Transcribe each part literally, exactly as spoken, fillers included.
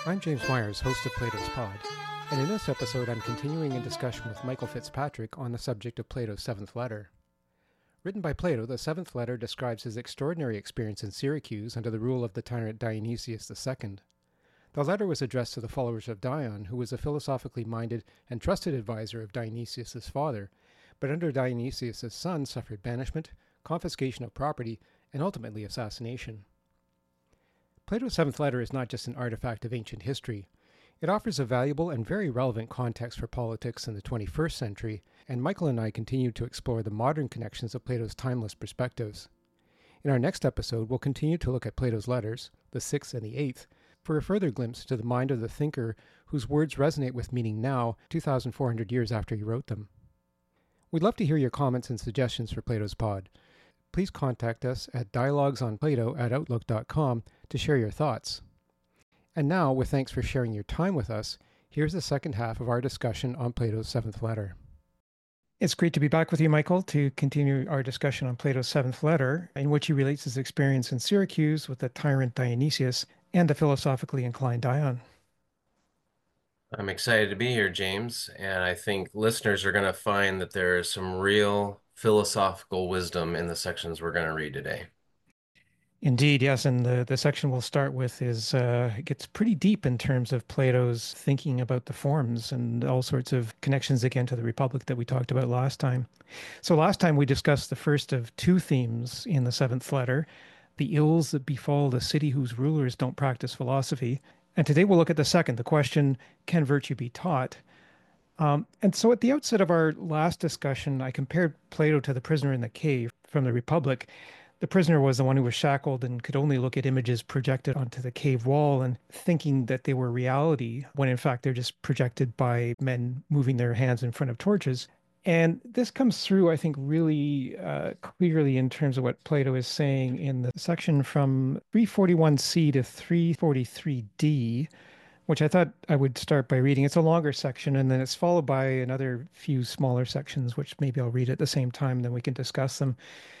I'm James Myers, host of Plato's Pod, and in this episode I'm continuing a discussion with Michael Fitzpatrick on the subject of Plato's Seventh Letter. Written by Plato, the Seventh Letter describes his extraordinary experience in Syracuse under the rule of the tyrant Dionysius the Second. The letter was addressed to the followers of Dion, who was a philosophically minded and trusted advisor of Dionysius' father, but under Dionysius' son suffered banishment, confiscation of property, and ultimately assassination. Plato's Seventh Letter is not just an artifact of ancient history. It offers a valuable and very relevant context for politics in the twenty-first century, and Michael and I continue to explore the modern connections of Plato's timeless perspectives. In our next episode, we'll continue to look at Plato's letters, the sixth and the eighth, for a further glimpse to the mind of the thinker whose words resonate with meaning now, two thousand four hundred years after he wrote them. We'd love to hear your comments and suggestions for Plato's Pod. Please contact us at dialoguesonplato at outlook dot com to share your thoughts. And now, with thanks for sharing your time with us, here's the second half of our discussion on Plato's Seventh Letter. It's great to be back with you, Michael, to continue our discussion on Plato's Seventh Letter, in which he relates his experience in Syracuse with the tyrant Dionysius and the philosophically inclined Dion. I'm excited to be here, James, and I think listeners are going to find that there is some real philosophical wisdom in the sections we're going to read today. Indeed, yes, and the, the section we'll start with is uh, it gets pretty deep in terms of Plato's thinking about the forms and all sorts of connections again to the Republic that we talked about last time. So last time we discussed the first of two themes in the seventh letter, the ills that befall the city whose rulers don't practice philosophy. And today we'll look at the second, the question, can virtue be taught? Um, and so at the outset of our last discussion, I compared Plato to the prisoner in the cave from the Republic. The prisoner was the one who was shackled and could only look at images projected onto the cave wall and thinking that they were reality, when in fact they're just projected by men moving their hands in front of torches. And this comes through, I think, really uh, clearly in terms of what Plato is saying in the section from three forty-one c to three forty-three d, which I thought I would start by reading. It's a longer section, and then it's followed by another few smaller sections, which maybe I'll read at the same time, then we can discuss them.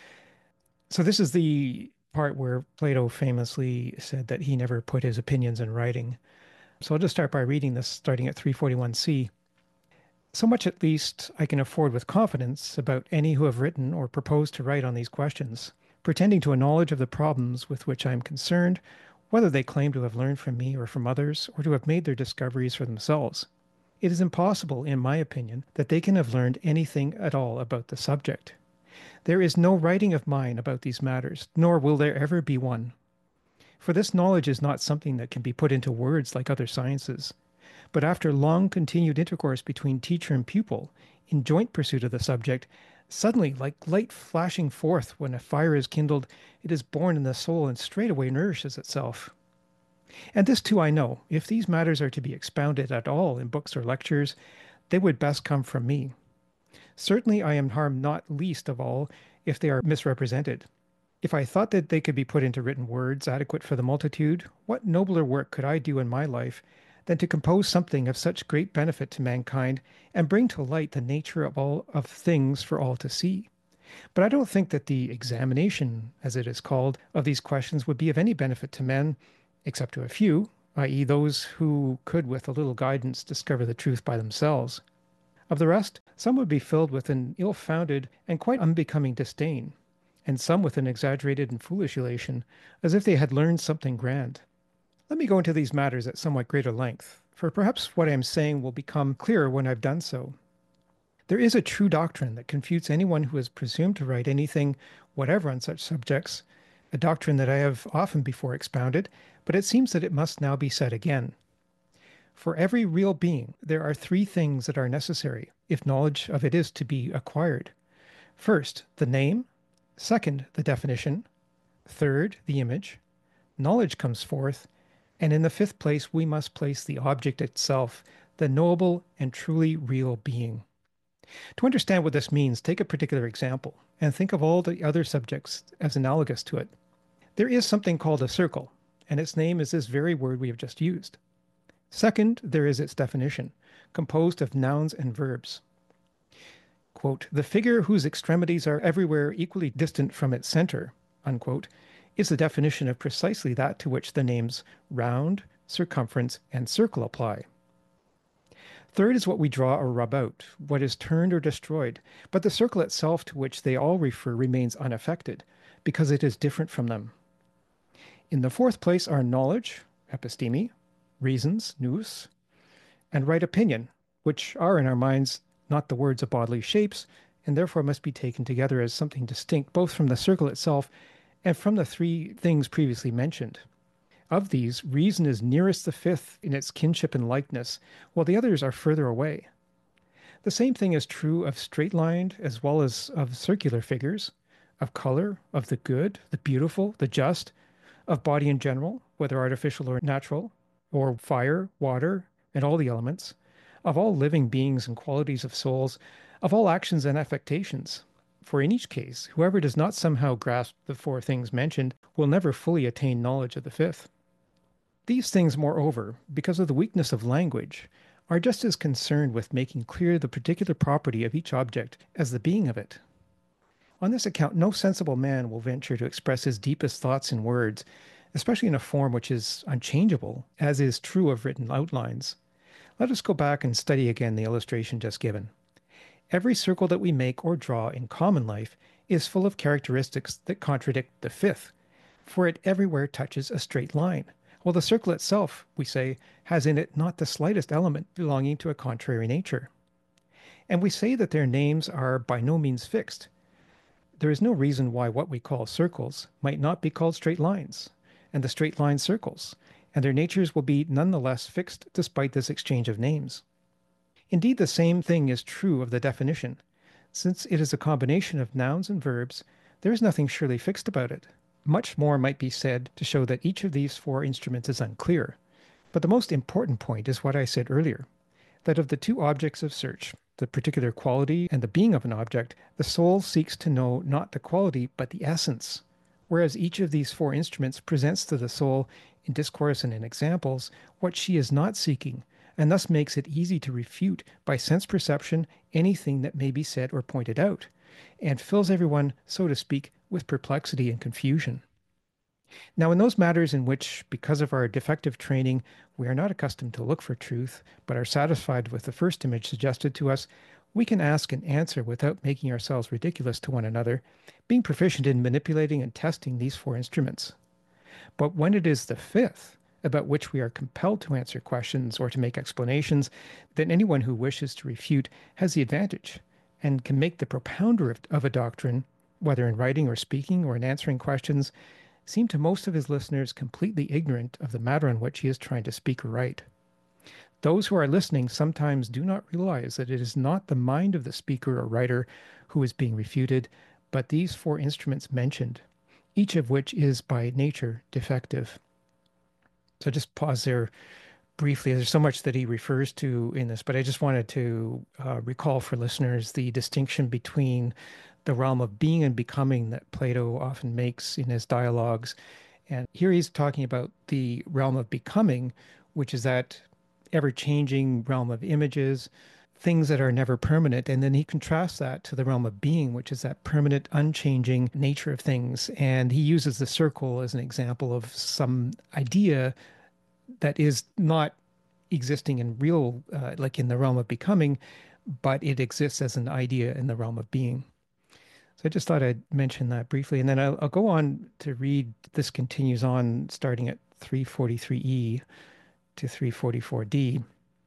So this is the part where Plato famously said that he never put his opinions in writing. So I'll just start by reading this, starting at three forty-one c. So much at least I can afford with confidence about any who have written or proposed to write on these questions, pretending to a knowledge of the problems with which I am concerned, whether they claim to have learned from me or from others, or to have made their discoveries for themselves. It is impossible, in my opinion, that they can have learned anything at all about the subject. There is no writing of mine about these matters, nor will there ever be one. For this knowledge is not something that can be put into words like other sciences, but after long continued intercourse between teacher and pupil, in joint pursuit of the subject, suddenly, like light flashing forth when a fire is kindled, it is born in the soul and straightway nourishes itself. And this too I know, if these matters are to be expounded at all in books or lectures, they would best come from me. Certainly I am harmed not least of all if they are misrepresented. If I thought that they could be put into written words adequate for the multitude, what nobler work could I do in my life than to compose something of such great benefit to mankind and bring to light the nature of all of things for all to see? But I don't think that the examination, as it is called, of these questions would be of any benefit to men, except to a few, that is those who could with a little guidance discover the truth by themselves. Of the rest, some would be filled with an ill-founded and quite unbecoming disdain, and some with an exaggerated and foolish elation, as if they had learned something grand. Let me go into these matters at somewhat greater length, for perhaps what I am saying will become clearer when I've done so. There is a true doctrine that confutes anyone who has presumed to write anything whatever on such subjects, a doctrine that I have often before expounded, but it seems that it must now be said again. For every real being, there are three things that are necessary, if knowledge of it is to be acquired. First, the name. Second, the definition. Third, the image. Knowledge comes forth. And in the fifth place, we must place the object itself, the knowable and truly real being. To understand what this means, take a particular example, and think of all the other subjects as analogous to it. There is something called a circle, and its name is this very word we have just used. Second, there is its definition, composed of nouns and verbs. Quote, the figure whose extremities are everywhere equally distant from its center, unquote, is the definition of precisely that to which the names round, circumference, and circle apply. Third is what we draw or rub out, what is turned or destroyed, but the circle itself to which they all refer remains unaffected, because it is different from them. In the fourth place are knowledge, episteme, reasons, nous, and right opinion, which are in our minds not the words of bodily shapes, and therefore must be taken together as something distinct both from the circle itself and from the three things previously mentioned. Of these, reason is nearest the fifth in its kinship and likeness, while the others are further away. The same thing is true of straight-lined as well as of circular figures, of color, of the good, the beautiful, the just, of body in general, whether artificial or natural, or fire, water, and all the elements, of all living beings and qualities of souls, of all actions and affectations. For in each case, whoever does not somehow grasp the four things mentioned will never fully attain knowledge of the fifth. These things, moreover, because of the weakness of language, are just as concerned with making clear the particular property of each object as the being of it. On this account, no sensible man will venture to express his deepest thoughts in words, especially in a form which is unchangeable, as is true of written outlines. Let us go back and study again the illustration just given. Every circle that we make or draw in common life is full of characteristics that contradict the fifth, for it everywhere touches a straight line, while the circle itself, we say, has in it not the slightest element belonging to a contrary nature. And we say that their names are by no means fixed. There is no reason why what we call circles might not be called straight lines, and the straight line circles, and their natures will be none the less fixed despite this exchange of names. Indeed, the same thing is true of the definition. Since it is a combination of nouns and verbs, there is nothing surely fixed about it. Much more might be said to show that each of these four instruments is unclear. But the most important point is what I said earlier, that of the two objects of search, the particular quality and the being of an object, the soul seeks to know not the quality but the essence, whereas each of these four instruments presents to the soul, in discourse and in examples, what she is not seeking, and thus makes it easy to refute by sense perception anything that may be said or pointed out, and fills everyone, so to speak, with perplexity and confusion. Now, in those matters in which, because of our defective training, we are not accustomed to look for truth, but are satisfied with the first image suggested to us, we can ask and answer without making ourselves ridiculous to one another, being proficient in manipulating and testing these four instruments. But when it is the fifth, about which we are compelled to answer questions or to make explanations, then anyone who wishes to refute has the advantage, and can make the propounder of, of a doctrine, whether in writing or speaking or in answering questions, seem to most of his listeners completely ignorant of the matter on which he is trying to speak or write. Those who are listening sometimes do not realize that it is not the mind of the speaker or writer who is being refuted, but these four instruments mentioned, each of which is by nature defective. So just pause there briefly. There's so much that he refers to in this, but I just wanted to uh, recall for listeners the distinction between the realm of being and becoming that Plato often makes in his dialogues. And here he's talking about the realm of becoming, which is that ever-changing realm of images, things that are never permanent. And then he contrasts that to the realm of being, which is that permanent, unchanging nature of things. And he uses the circle as an example of some idea that is not existing in real, uh, like in the realm of becoming, but it exists as an idea in the realm of being. So I just thought I'd mention that briefly. And then I'll, I'll go on to read, this continues on starting at three forty-three E to three forty-four D.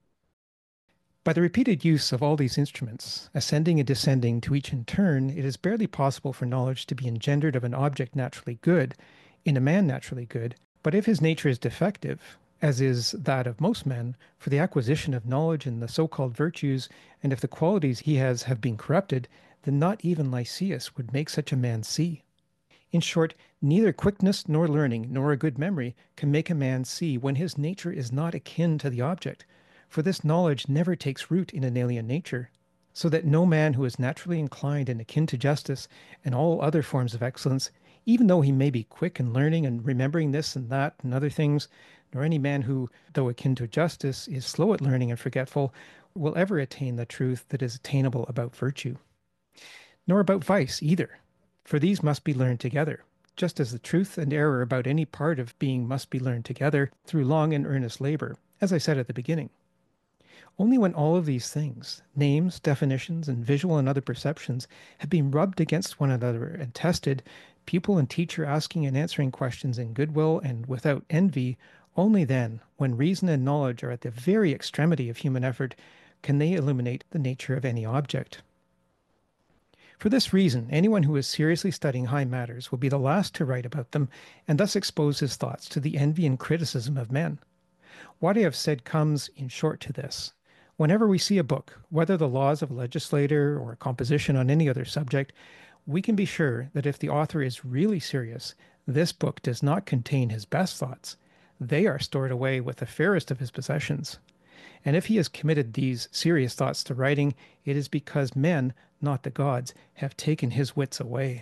By the repeated use of all these instruments, ascending and descending to each in turn, it is barely possible for knowledge to be engendered of an object naturally good, in a man naturally good. But if his nature is defective, as is that of most men, for the acquisition of knowledge and the so-called virtues, and if the qualities he has have been corrupted, then not even Lysias would make such a man see. In short, neither quickness nor learning nor a good memory can make a man see when his nature is not akin to the object, for this knowledge never takes root in an alien nature, so that no man who is naturally inclined and akin to justice and all other forms of excellence, even though he may be quick in learning and remembering this and that and other things, nor any man who, though akin to justice, is slow at learning and forgetful, will ever attain the truth that is attainable about virtue. Nor about vice either, for these must be learned together, just as the truth and error about any part of being must be learned together through long and earnest labor, as I said at the beginning. Only when all of these things, names, definitions, and visual and other perceptions, have been rubbed against one another and tested, pupil and teacher asking and answering questions in goodwill and without envy, only then, when reason and knowledge are at the very extremity of human effort, can they illuminate the nature of any object. For this reason, anyone who is seriously studying high matters will be the last to write about them and thus expose his thoughts to the envy and criticism of men. What I have said comes, in short, to this. Whenever we see a book, whether the laws of a legislator or a composition on any other subject, we can be sure that if the author is really serious, this book does not contain his best thoughts. They are stored away with the fairest of his possessions. And if he has committed these serious thoughts to writing, it is because men, not the gods, have taken his wits away.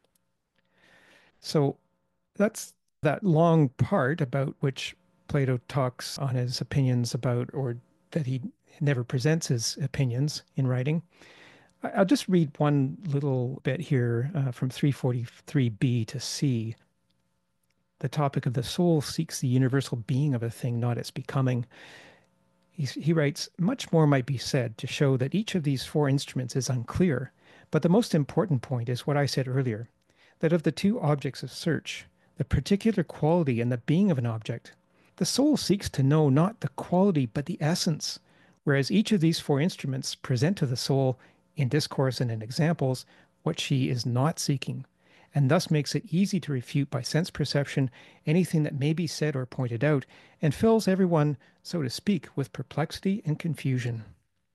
So that's that long part about which Plato talks on his opinions about, or that he never presents his opinions in writing. I- will just read one little bit here uh, from three forty-three b to c. The topic of the soul seeks the universal being of a thing, not its becoming. He's, he writes, much more might be said to show that each of these four instruments is unclear, but the most important point is what I said earlier, that of the two objects of search, the particular quality and the being of an object, the soul seeks to know not the quality but the essence, whereas each of these four instruments present to the soul, in discourse and in examples, what she is not seeking, and thus makes it easy to refute by sense perception anything that may be said or pointed out, and fills everyone, so to speak, with perplexity and confusion.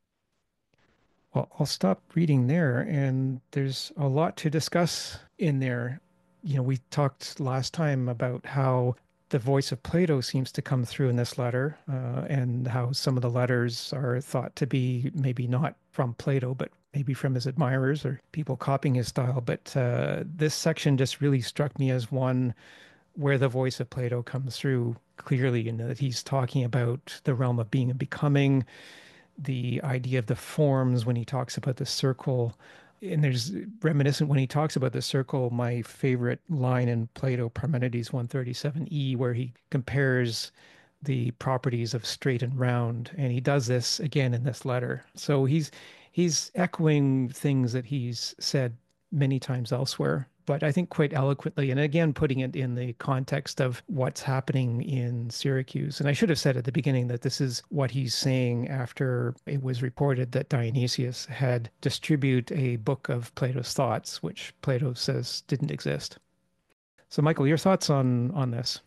Well, I'll stop reading there, and there's a lot to discuss in there. You know, we talked last time about how the voice of Plato seems to come through in this letter, uh, and how some of the letters are thought to be maybe not from Plato, but maybe from his admirers or people copying his style. But uh, this section just really struck me as one where the voice of Plato comes through clearly, and that he's talking about the realm of being and becoming, the idea of the forms when he talks about the circle. And there's reminiscent when he talks about the circle, my favorite line in Plato, Parmenides one thirty-seven e, where he compares the properties of straight and round. And he does this again in this letter. So he's he's echoing things that he's said many times elsewhere, but I think quite eloquently. And again, putting it in the context of what's happening in Syracuse. And I should have said at the beginning that this is what he's saying after it was reported that Dionysius had distributed a book of Plato's thoughts, which Plato says didn't exist. So, Michael, your thoughts on on this?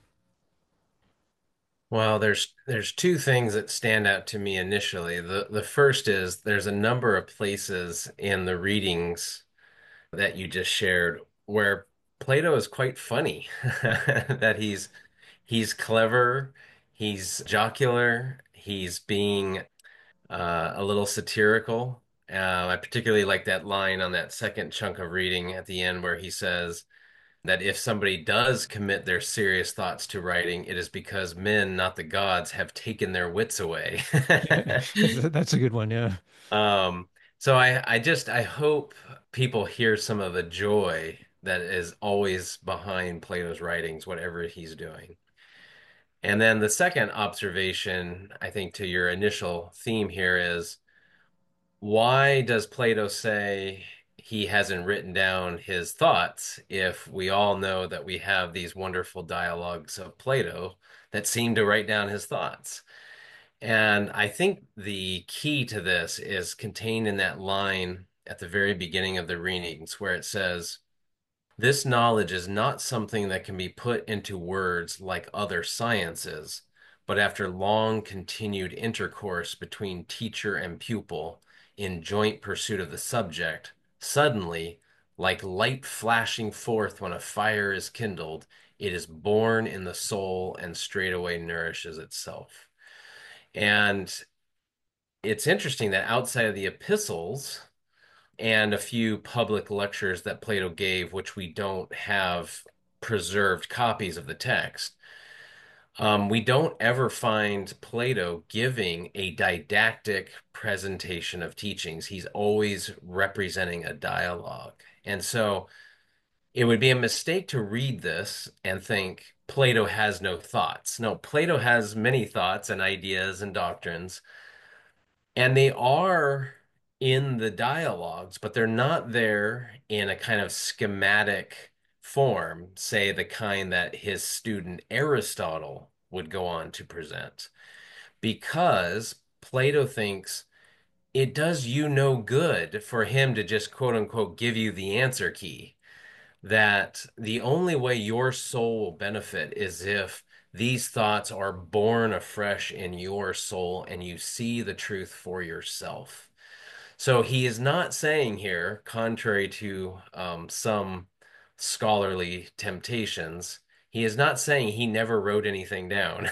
Well, there's there's two things that stand out to me initially. The the first is there's a number of places in the readings that you just shared where Plato is quite funny. That he's he's clever, he's jocular, he's being uh, a little satirical. Uh, I particularly like that line on that second chunk of reading at the end where he says that if somebody does commit their serious thoughts to writing, it is because men, not the gods, have taken their wits away. That's a good one, yeah. Um, so I, I just I hope people hear some of the joy that is always behind Plato's writings, whatever he's doing. And then the second observation, I think, to your initial theme here is why does Plato say he hasn't written down his thoughts if we all know that we have these wonderful dialogues of Plato that seem to write down his thoughts? And I think the key to this is contained in that line at the very beginning of the readings where it says, this knowledge is not something that can be put into words like other sciences, but after long continued intercourse between teacher and pupil in joint pursuit of the subject, suddenly, like light flashing forth when a fire is kindled, it is born in the soul and straightway nourishes itself. And it's interesting that outside of the epistles, and a few public lectures that Plato gave, which we don't have preserved copies of the text. Um, we don't ever find Plato giving a didactic presentation of teachings. He's always representing a dialogue. And so it would be a mistake to read this and think Plato has no thoughts. No, Plato has many thoughts and ideas and doctrines, and they are in the dialogues, but they're not there in a kind of schematic form, say the kind that his student Aristotle would go on to present, because Plato thinks it does you no good for him to just quote unquote give you the answer key. That the only way your soul will benefit is if these thoughts are born afresh in your soul and you see the truth for yourself. So he is not saying here, contrary to um, some scholarly temptations, he is not saying he never wrote anything down.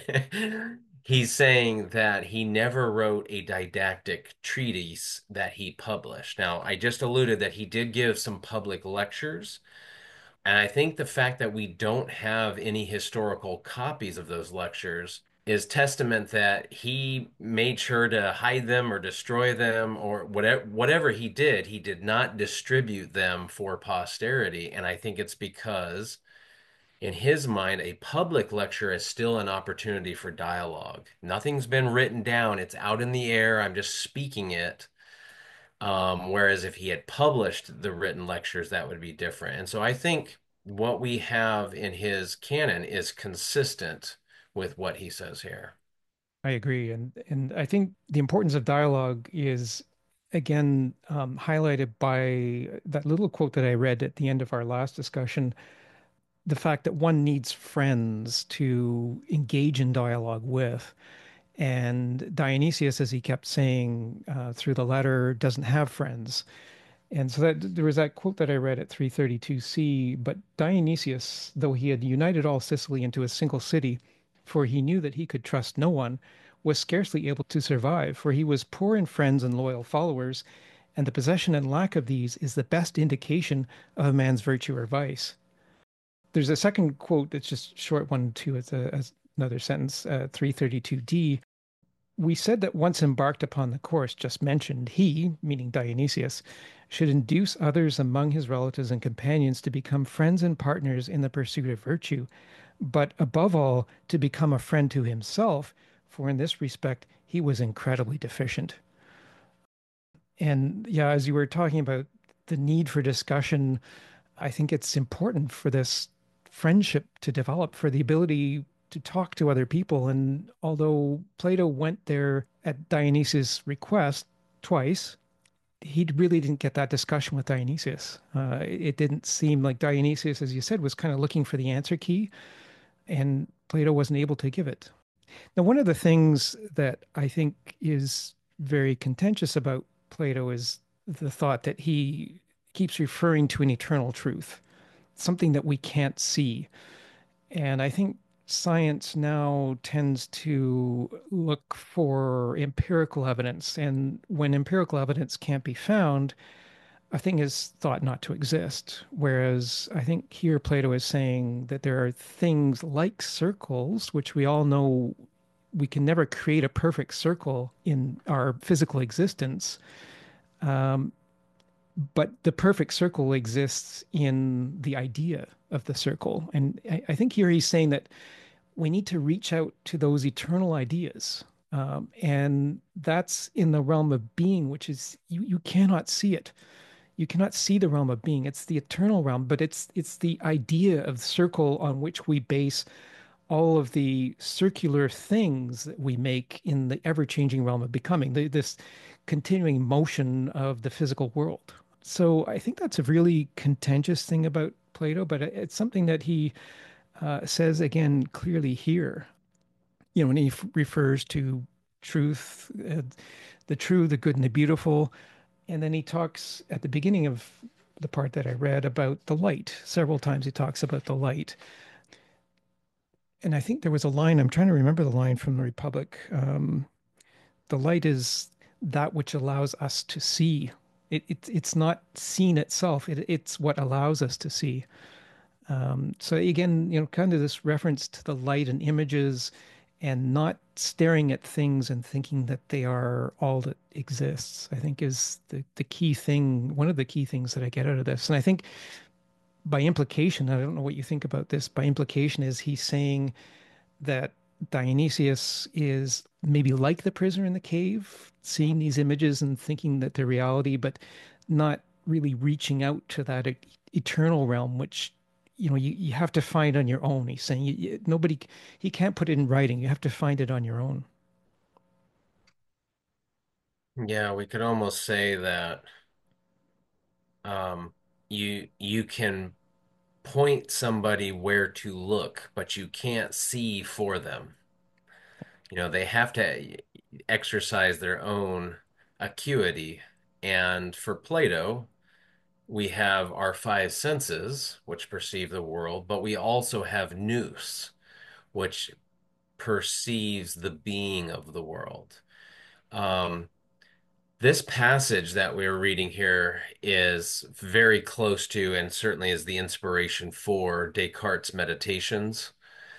He's saying that he never wrote a didactic treatise that he published. Now, I just alluded that he did give some public lectures, and I think the fact that we don't have any historical copies of those lectures is testament that he made sure to hide them or destroy them or whatever whatever he did, he did not distribute them for posterity. And I think it's because in his mind, a public lecture is still an opportunity for dialogue. Nothing's been written down, it's out in the air. I'm just speaking it. Um, whereas if he had published the written lectures, that would be different. And so I think what we have in his canon is consistent with what he says here. I agree, and and I think the importance of dialogue is again um, highlighted by that little quote that I read at the end of our last discussion. The fact that one needs friends to engage in dialogue with. And Dionysius, as he kept saying uh, through the letter, doesn't have friends. And so that there was that quote that I read at three thirty-two C. But Dionysius, though he had united all Sicily into a single city, for he knew that he could trust no one, was scarcely able to survive, for he was poor in friends and loyal followers, and the possession and lack of these is the best indication of a man's virtue or vice. There's a second quote that's just short one too. It's a, as another sentence, uh, three thirty-two D. We said that once embarked upon the course just mentioned, he, meaning Dionysius, should induce others among his relatives and companions to become friends and partners in the pursuit of virtue, but above all, to become a friend to himself, for in this respect he was incredibly deficient. And yeah, as you were talking about the need for discussion, I think it's important for this friendship to develop, for the ability to talk to other people. And although Plato went there at Dionysius' request twice, he really didn't get that discussion with Dionysius. Uh, it didn't seem like Dionysius, as you said, was kind of looking for the answer key, and Plato wasn't able to give it. Now, one of the things that I think is very contentious about Plato is the thought that he keeps referring to an eternal truth, something that we can't see. And I think science now tends to look for empirical evidence. And when empirical evidence can't be found, a thing is thought not to exist. Whereas I think here Plato is saying that there are things like circles, which we all know we can never create a perfect circle in our physical existence. Um, but the perfect circle exists in the idea of the circle. And I, I think here he's saying that we need to reach out to those eternal ideas. Um, and that's in the realm of being, which is you, you cannot see it. You cannot see the realm of being. It's the eternal realm, but it's it's the idea of the circle on which we base all of the circular things that we make in the ever-changing realm of becoming, the, this continuing motion of the physical world. So I think that's a really contentious thing about Plato, but it's something that he uh, says again clearly here. You know, when he f- refers to truth, uh, the true, the good, and the beautiful, and then he talks at the beginning of the part that I read about the light. Several times he talks about the light. And I think there was a line, I'm trying to remember the line from the Republic. Um, the light is that which allows us to see. It, it, it's not seen itself, it, it's what allows us to see. Um, so again, you know, kind of this reference to the light and images and not staring at things and thinking that they are all that exists, I think is the, the key thing, one of the key things that I get out of this. And I think by implication, I don't know what you think about this. By implication, is he saying that Dionysius is maybe like the prisoner in the cave, seeing these images and thinking that they're reality, but not really reaching out to that e- eternal realm, which you know you, you have to find on your own. He's saying you, you- nobody, he can't put it in writing. You have to find it on your own. Yeah, we could almost say that um, you you can point somebody where to look, but you can't see for them. You know, they have to exercise their own acuity. And for Plato, we have our five senses, which perceive the world, but we also have nous, which perceives the being of the world. Um, this passage that we're reading here is very close to, and certainly is the inspiration for Descartes' Meditations.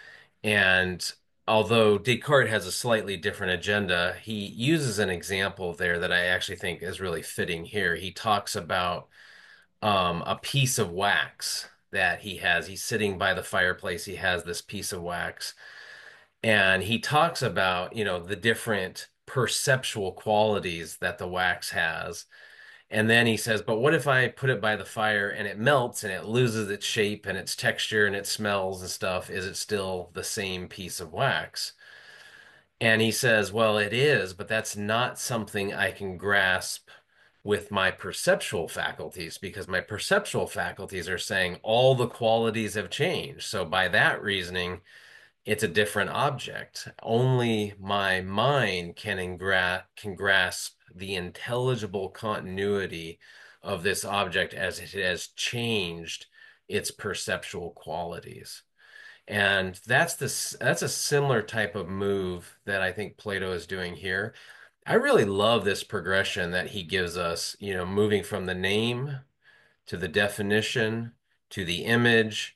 And although Descartes has a slightly different agenda, he uses an example there that I actually think is really fitting here. He talks about um, a piece of wax that he has. He's sitting by the fireplace. He has this piece of wax, and he talks about, you know, the different perceptual qualities that the wax has. And then he says, but what if I put it by the fire and it melts and it loses its shape and its texture and it smells and stuff? Is it still the same piece of wax? And he says, well, it is, but that's not something I can grasp with my perceptual faculties because my perceptual faculties are saying all the qualities have changed. So by that reasoning, it's a different object. Only my mind can engra can grasp the intelligible continuity of this object as it has changed its perceptual qualities. And that's the that's a similar type of move that I think Plato is doing here. I really love this progression that he gives us, you know, moving from the name to the definition to the image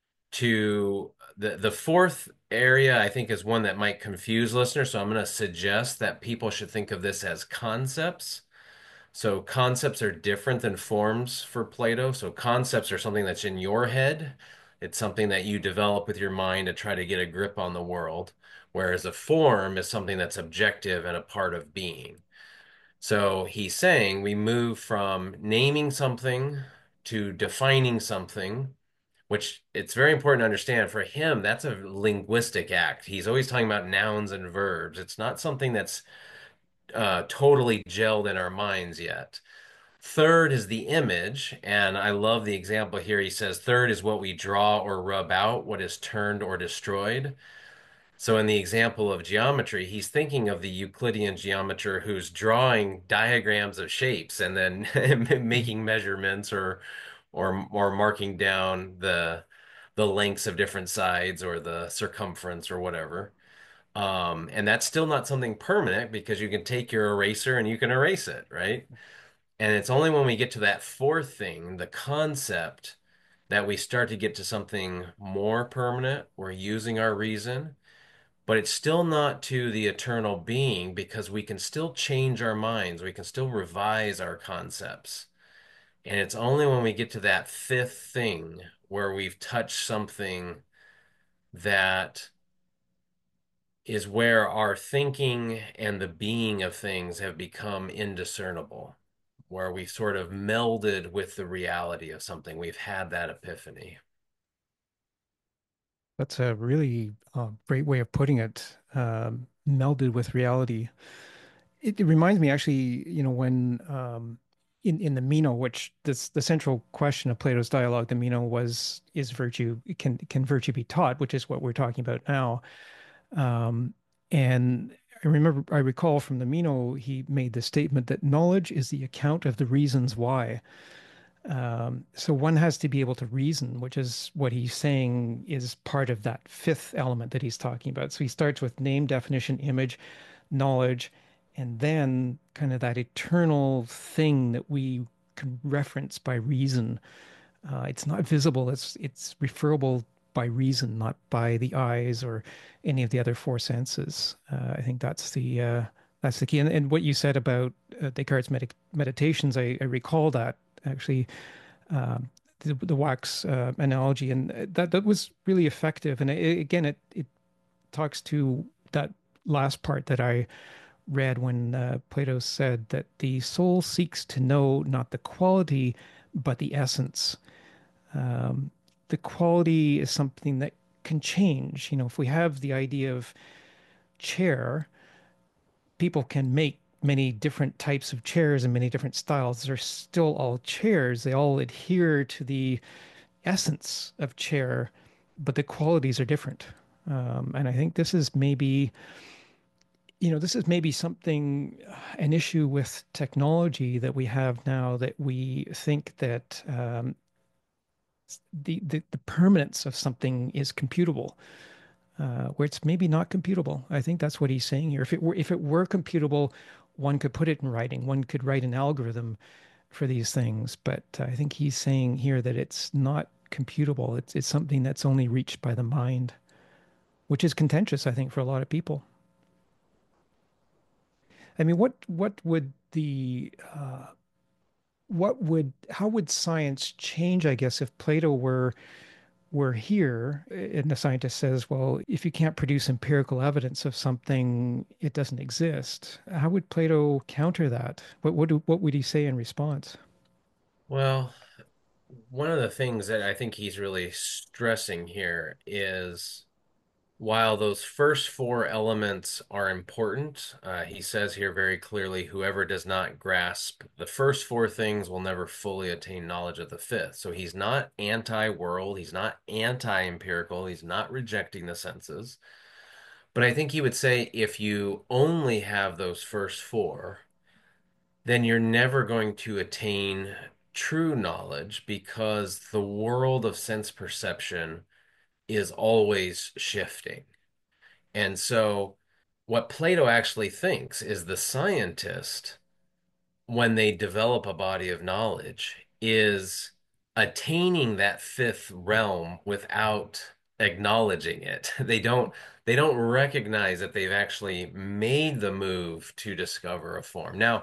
to the the fourth area. I think is one that might confuse listeners. So I'm going to suggest that people should think of this as concepts. So concepts are different than forms for Plato. So concepts are something that's in your head. It's something that you develop with your mind to try to get a grip on the world. Whereas a form is something that's objective and a part of being. So he's saying we move from naming something to defining something, which it's very important to understand for him, that's a linguistic act. He's always talking about nouns and verbs. It's not something that's uh, totally gelled in our minds yet. Third is the image, and I love the example here. He says, third is what we draw or rub out, what is turned or destroyed. So, in the example of geometry, he's thinking of the Euclidean geometer who's drawing diagrams of shapes and then Mhm. making measurements or or or marking down the the lengths of different sides or the circumference or whatever. Um, and that's still not something permanent because you can take your eraser and you can erase it, right? And it's only when we get to that fourth thing, the concept, that we start to get to something more permanent. We're using our reason, but it's still not to the eternal being because we can still change our minds. We can still revise our concepts. And it's only when we get to that fifth thing where we've touched something that is where our thinking and the being of things have become indiscernible, where we sort of melded with the reality of something. We've had that epiphany. That's a really uh, great way of putting it, um, melded with reality. It, it reminds me actually, you know, when um, in in the Meno, which this the central question of Plato's dialogue, the Meno was, is virtue, can can virtue be taught, which is what we're talking about now. Um, and I remember, I recall from the Meno, he made the statement that knowledge is the account of the reasons why. Um, so one has to be able to reason, which is what he's saying is part of that fifth element that he's talking about. So he starts with name, definition, image, knowledge, and then kind of that eternal thing that we can reference by reason. Uh, it's not visible, it's it's referable by reason, not by the eyes or any of the other four senses. Uh, I think that's the uh, that's the key. And, and what you said about uh, Descartes' med meditations, I, I recall that actually. Um, the, the wax uh, analogy, and that that was really effective. And it, again, it it talks to that last part that I read when uh, Plato said that the soul seeks to know not the quality, but the essence. Um, the quality is something that can change. You know, if we have the idea of chair, people can make many different types of chairs and many different styles. They're still all chairs. They all adhere to the essence of chair, but the qualities are different. Um, and I think this is maybe, you know, this is maybe something, uh, an issue with technology that we have now, that we think that um, the, the the permanence of something is computable, uh, where it's maybe not computable. I think that's what he's saying here. If it were if it were computable, one could put it in writing. One could write an algorithm for these things. But I think he's saying here that it's not computable. It's it's something that's only reached by the mind, which is contentious, I think, for a lot of people. I mean, what what would the uh, what would how would science change, I guess, if Plato were were here and the scientist says, well, if you can't produce empirical evidence of something, it doesn't exist. How would Plato counter that? What would what would he say in response? Well, one of the things that I think he's really stressing here is while those first four elements are important, uh, he says here very clearly, whoever does not grasp the first four things will never fully attain knowledge of the fifth. So he's not anti-world, he's not anti-empirical, he's not rejecting the senses. But I think he would say if you only have those first four, then you're never going to attain true knowledge because the world of sense perception is always shifting. And so, what Plato actually thinks is the scientist, when they develop a body of knowledge, is attaining that fifth realm without acknowledging it. They don't they don't recognize that they've actually made the move to discover a form. Now,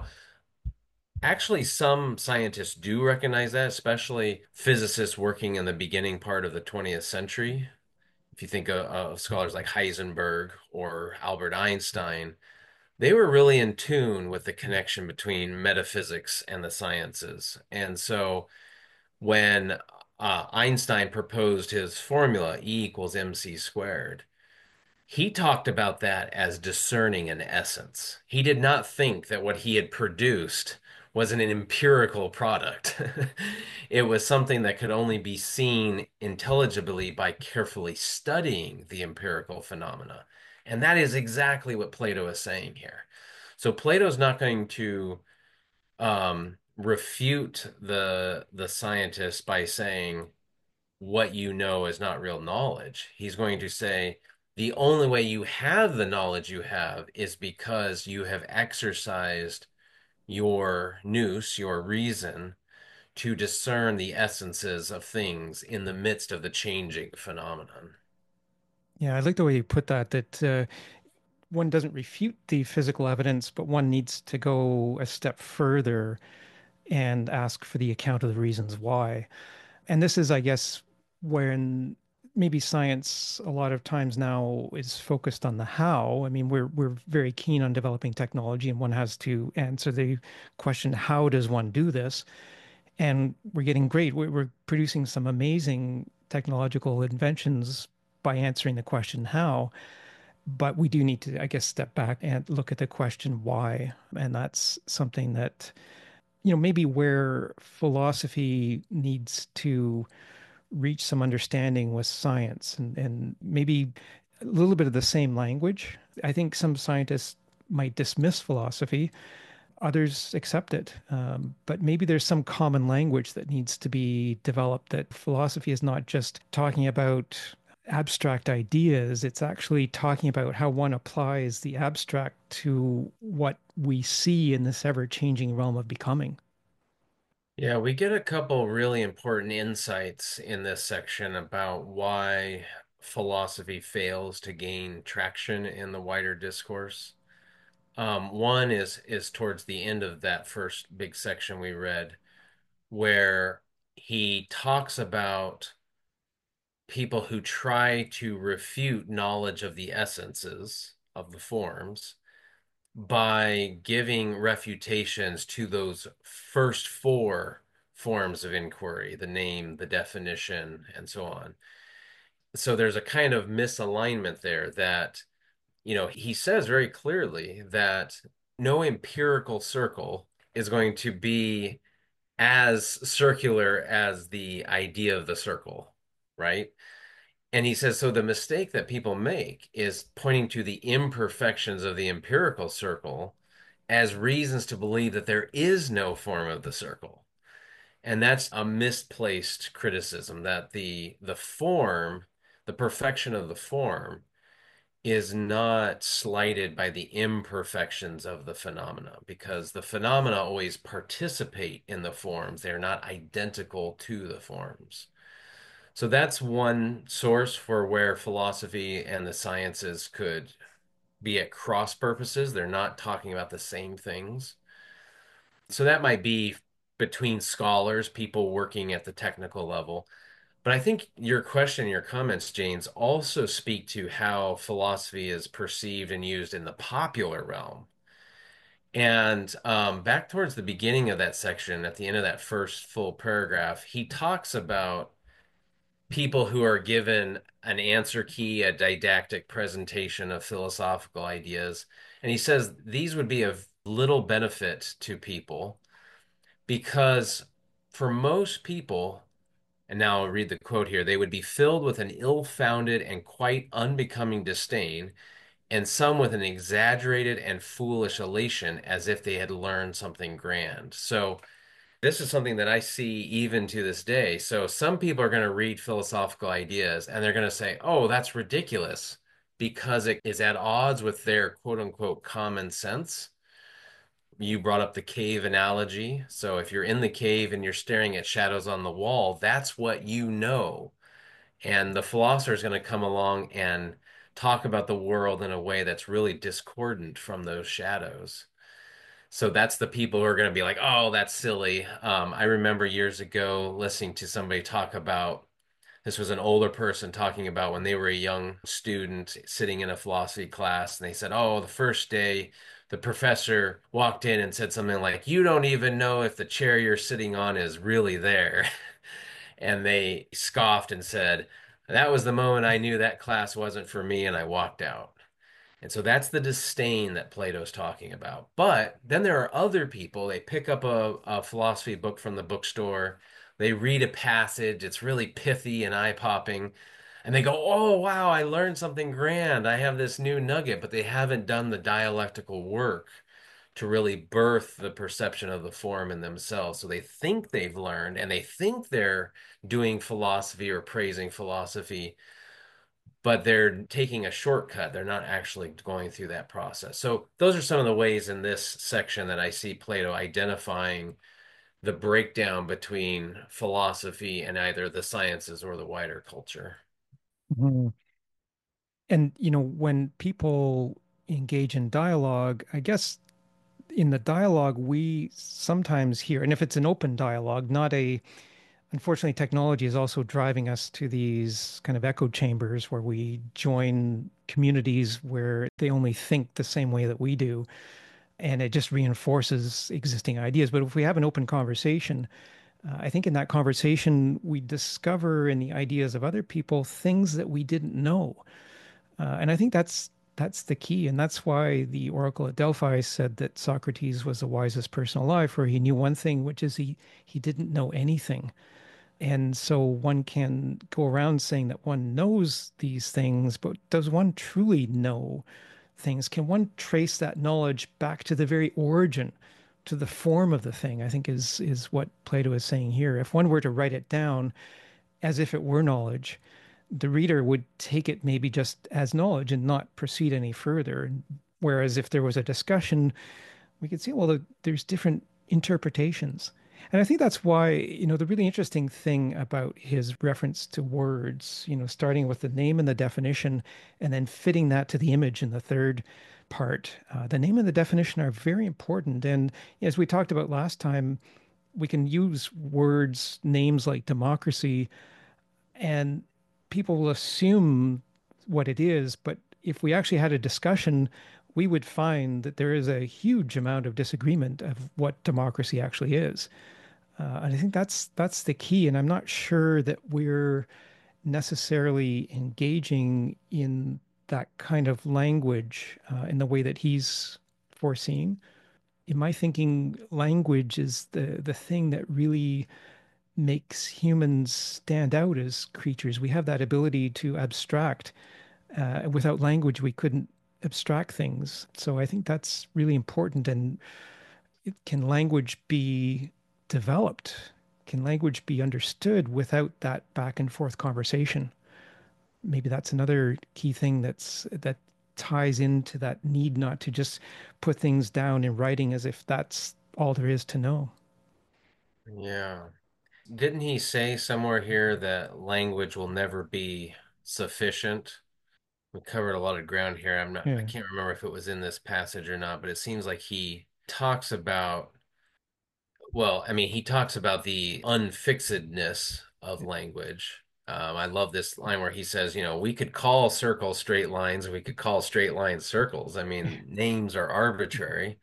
actually, some scientists do recognize that, especially physicists working in the beginning part of the twentieth century. If you think of, of scholars like Heisenberg or Albert Einstein, they were really in tune with the connection between metaphysics and the sciences. And so when uh, Einstein proposed his formula, E equals mc squared, he talked about that as discerning an essence. He did not think that what he had produced was an empirical product. It was something that could only be seen intelligibly by carefully studying the empirical phenomena. And that is exactly what Plato is saying here. So Plato's not going to um, refute the the scientist by saying what you know is not real knowledge. He's going to say the only way you have the knowledge you have is because you have exercised your nous, your reason, to discern the essences of things in the midst of the changing phenomenon. Yeah, I like the way you put that, that uh, one doesn't refute the physical evidence, but one needs to go a step further and ask for the account of the reasons why. And this is, I guess, when maybe science a lot of times now is focused on the how. I mean, we're we're very keen on developing technology, and one has to answer the question, how does one do this? And we're getting great. We're, we're producing some amazing technological inventions by answering the question how. But we do need to, I guess, step back and look at the question why. And that's something that, you know, maybe where philosophy needs to reach some understanding with science, and, and maybe a little bit of the same language. I think some scientists might dismiss philosophy, others accept it. Um, but maybe there's some common language that needs to be developed, that philosophy is not just talking about abstract ideas, it's actually talking about how one applies the abstract to what we see in this ever changing realm of becoming. Yeah, we get a couple really important insights in this section about why philosophy fails to gain traction in the wider discourse. Um, one is is towards the end of that first big section we read, where he talks about people who try to refute knowledge of the essences of the forms by giving refutations to those first four forms of inquiry, the name, the definition, and so on. So there's a kind of misalignment there that, you know, he says very clearly that no empirical circle is going to be as circular as the idea of the circle, right? And he says, so the mistake that people make is pointing to the imperfections of the empirical circle as reasons to believe that there is no form of the circle. And that's a misplaced criticism that the the form, the perfection of the form is not slighted by the imperfections of the phenomena because the phenomena always participate in the forms. They're not identical to the forms. So that's one source for where philosophy and the sciences could be at cross purposes. They're not talking about the same things. So that might be between scholars, people working at the technical level. But I think your question, your comments, James, also speak to how philosophy is perceived and used in the popular realm. And um, back towards the beginning of that section, at the end of that first full paragraph, he talks about people who are given an answer key, a didactic presentation of philosophical ideas. And he says these would be of little benefit to people because for most people, and now I'll read the quote here, they would be filled with an ill-founded and quite unbecoming disdain, and some with an exaggerated and foolish elation as if they had learned something grand. So this is something that I see even to this day. So some people are going to read philosophical ideas and they're going to say, oh, that's ridiculous because it is at odds with their quote unquote common sense. You brought up the cave analogy. So if you're in the cave and you're staring at shadows on the wall, that's what you know. And the philosopher is going to come along and talk about the world in a way that's really discordant from those shadows. So that's the people who are going to be like, oh, that's silly. Um, I remember years ago listening to somebody talk about this was an older person talking about when they were a young student sitting in a philosophy class, and they said, oh, the first day the professor walked in and said something like, you don't even know if the chair you're sitting on is really there. And they scoffed and said, that was the moment I knew that class wasn't for me, and I walked out. And so that's the disdain that Plato's talking about. But then there are other people, they pick up a, a philosophy book from the bookstore, they read a passage, it's really pithy and eye-popping, and they go, oh, wow, I learned something grand. I have this new nugget, but they haven't done the dialectical work to really birth the perception of the form in themselves. So they think they've learned and they think they're doing philosophy or praising philosophy, but they're taking a shortcut. They're not actually going through that process. So those are some of the ways in this section that I see Plato identifying the breakdown between philosophy and either the sciences or the wider culture. Mhm. And, you know, when people engage in dialogue, I guess in the dialogue, we sometimes hear, and if it's an open dialogue, not a, unfortunately, technology is also driving us to these kind of echo chambers where we join communities where they only think the same way that we do. And it just reinforces existing ideas. But if we have an open conversation, uh, I think in that conversation, we discover in the ideas of other people things that we didn't know. Uh, and I think that's that's the key, and that's why the Oracle at Delphi said that Socrates was the wisest person alive, for he knew one thing, which is he he didn't know anything. And so one can go around saying that one knows these things, but does one truly know things? Can one trace that knowledge back to the very origin, to the form of the thing? I think is is what Plato is saying here. If one were to write it down as if it were knowledge, the reader would take it maybe just as knowledge and not proceed any further. Whereas if there was a discussion, we could see, well, there's different interpretations. And I think that's why, you know, the really interesting thing about his reference to words, you know, starting with the name and the definition, and then fitting that to the image in the third part, uh, the name and the definition are very important. And as we talked about last time, we can use words, names like democracy, and people will assume what it is. But if we actually had a discussion, we would find that there is a huge amount of disagreement of what democracy actually is. Uh, and I think that's that's the key. And I'm not sure that we're necessarily engaging in that kind of language uh, in the way that he's foreseeing. In my thinking, language is the the thing that really makes humans stand out as creatures. We have that ability to abstract. Uh, without language, we couldn't abstract things. So I think that's really important. And it, can language be developed? Can language be understood without that back and forth conversation? Maybe that's another key thing that's that ties into that need not to just put things down in writing as if that's all there is to know. Yeah. Didn't he say somewhere here that language will never be sufficient? We covered a lot of ground here. I'm not, I Yeah. can't remember if it was in this passage or not, but it seems like he talks about, well, I mean, he talks about the unfixedness of language. Um, I love this line where he says, you know, we could call circles straight lines, and we could call straight lines circles. I mean, names are arbitrary,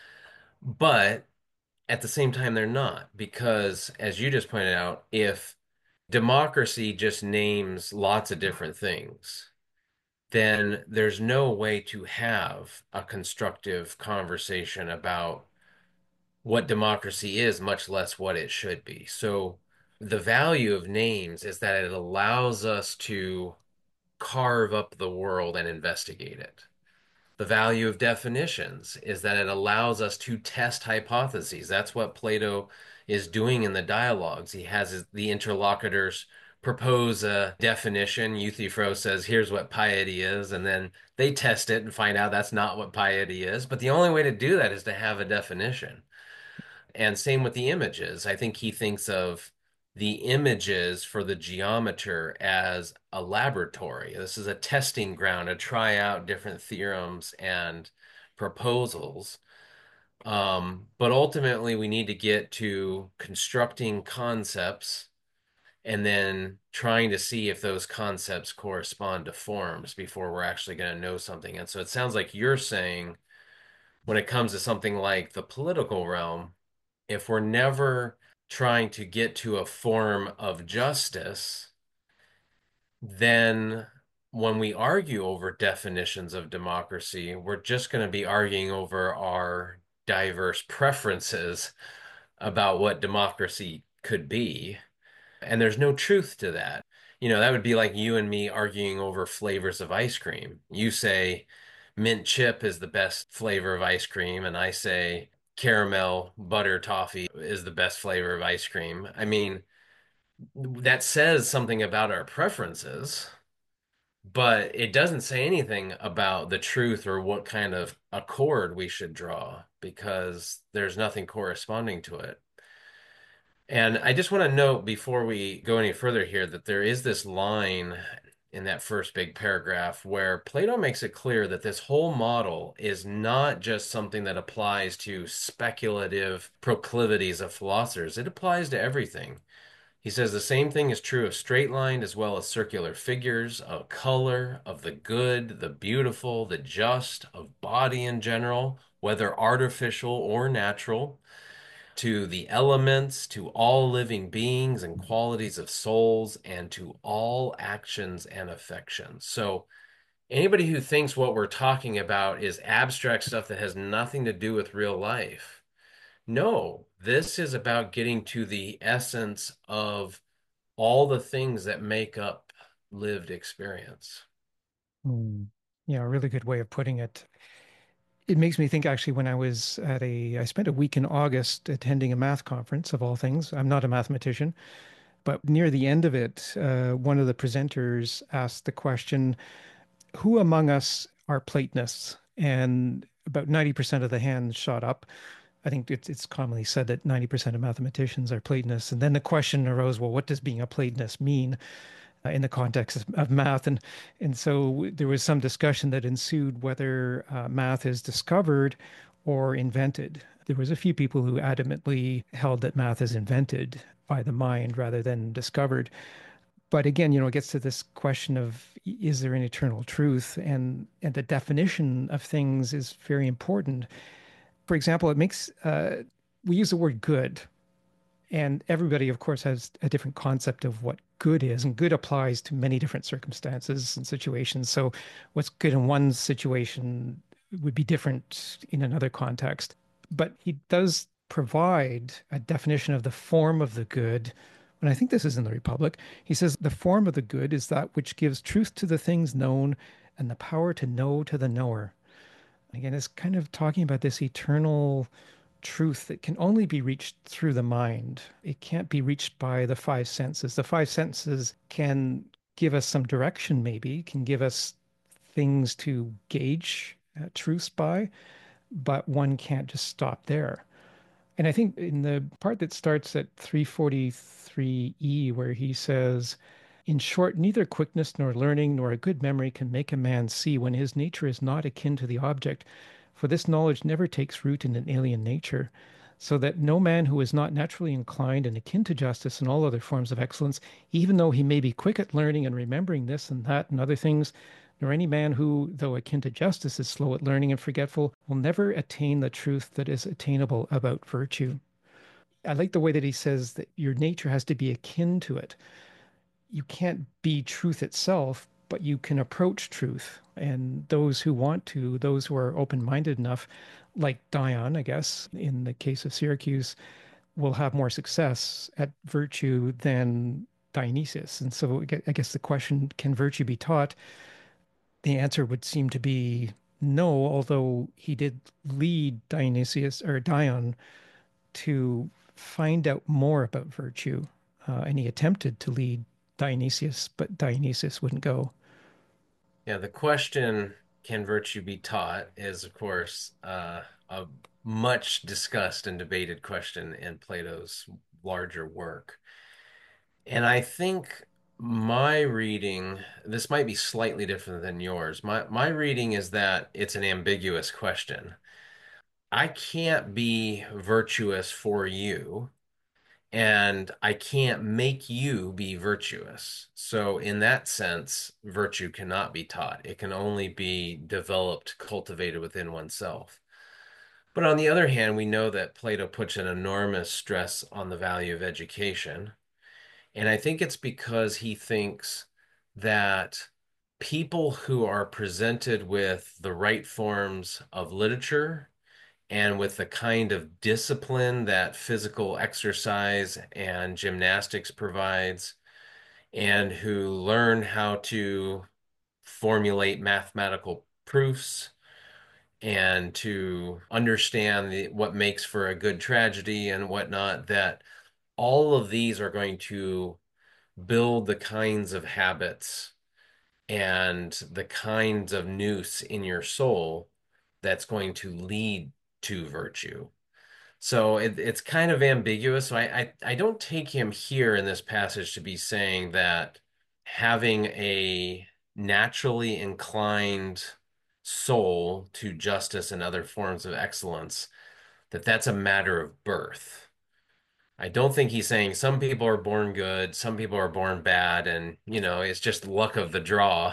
but at the same time, they're not, because as you just pointed out, if democracy just names lots of different things, then there's no way to have a constructive conversation about what democracy is, much less what it should be. So the value of names is that it allows us to carve up the world and investigate it. The value of definitions is that it allows us to test hypotheses. That's what Plato is doing in the dialogues. He has his, the interlocutors propose a definition. Euthyphro says, here's what piety is. And then they test it and find out that's not what piety is. But the only way to do that is to have a definition. And same with the images. I think he thinks of the images for the geometer as a laboratory. This is a testing ground to try out different theorems and proposals. Um, but ultimately, we need to get to constructing concepts and then trying to see if those concepts correspond to forms before we're actually going to know something. And so it sounds like you're saying when it comes to something like the political realm, if we're never trying to get to a form of justice, then when we argue over definitions of democracy, we're just going to be arguing over our diverse preferences about what democracy could be. And there's no truth to that. You know, that would be like you and me arguing over flavors of ice cream. You say mint chip is the best flavor of ice cream, and I say caramel butter toffee is the best flavor of ice cream. I mean, that says something about our preferences, but it doesn't say anything about the truth or what kind of accord we should draw because there's nothing corresponding to it. And I just want to note before we go any further here that there is this line in that first big paragraph where Plato makes it clear that this whole model is not just something that applies to speculative proclivities of philosophers, it applies to everything. He says the same thing is true of straight line as well as circular figures, of color, of the good, the beautiful, the just, of body in general, whether artificial or natural, to the elements, to all living beings and qualities of souls, and to all actions and affections. So, anybody who thinks what we're talking about is abstract stuff that has nothing to do with real life, no, this is about getting to the essence of all the things that make up lived experience. Mm. Yeah, a really good way of putting it. It makes me think actually when I was at a, I spent a week in August attending a math conference of all things. I'm not a mathematician, but near the end of it, uh, one of the presenters asked the question, who among us are Platonists? And about ninety percent of the hands shot up. I think it's, it's commonly said that ninety percent of mathematicians are Platonists. And then the question arose, well, what does being a Platonist mean? Uh, in the context of, of math. And, and so there was some discussion that ensued whether uh, math is discovered or invented. There was a few people who adamantly held that math is invented by the mind rather than discovered. But again, you know, it gets to this question of is there an eternal truth? And and the definition of things is very important. For example, it makes uh, we use the word good, and everybody, of course, has a different concept of what good is, and good applies to many different circumstances and situations. So, what's good in one situation would be different in another context. But he does provide a definition of the form of the good. And I think this is in the Republic. He says, the form of the good is that which gives truth to the things known and the power to know to the knower. Again, it's kind of talking about this eternal truth that can only be reached through the mind. It can't be reached by the five senses. The five senses can give us some direction, maybe, can give us things to gauge uh, truths by, but one can't just stop there. And I think in the part that starts at three forty-three E, where he says, in short, neither quickness nor learning nor a good memory can make a man see when his nature is not akin to the object, for this knowledge never takes root in an alien nature. So that no man who is not naturally inclined and akin to justice and all other forms of excellence, even though he may be quick at learning and remembering this and that and other things, nor any man who, though akin to justice, is slow at learning and forgetful, will never attain the truth that is attainable about virtue. I like the way that he says that your nature has to be akin to it. You can't be truth itself, but you can approach truth. And those who want to, those who are open minded enough, like Dion, I guess, in the case of Syracuse, will have more success at virtue than Dionysius. And so I guess the question, can virtue be taught? The answer would seem to be no, although he did lead Dionysius or Dion to find out more about virtue. Uh, and he attempted to lead Dionysius, but Dionysius wouldn't go. Yeah, the question, can virtue be taught, is, of course, uh, a much discussed and debated question in Plato's larger work. And I think my reading, this might be slightly different than yours. My my reading is that it's an ambiguous question. I can't be virtuous for you, and I can't make you be virtuous. So, in that sense, virtue cannot be taught. It can only be developed, cultivated within oneself. But on the other hand, we know that Plato puts an enormous stress on the value of education. And I think it's because he thinks that people who are presented with the right forms of literature and with the kind of discipline that physical exercise and gymnastics provides, and who learn how to formulate mathematical proofs and to understand the, what makes for a good tragedy and whatnot, that all of these are going to build the kinds of habits and the kinds of nous in your soul that's going to lead to virtue. So it, it's kind of ambiguous. So I, I I don't take him here in this passage to be saying that having a naturally inclined soul to justice and other forms of excellence, that that's a matter of birth. I don't think he's saying some people are born good, some people are born bad, and you know, it's just luck of the draw.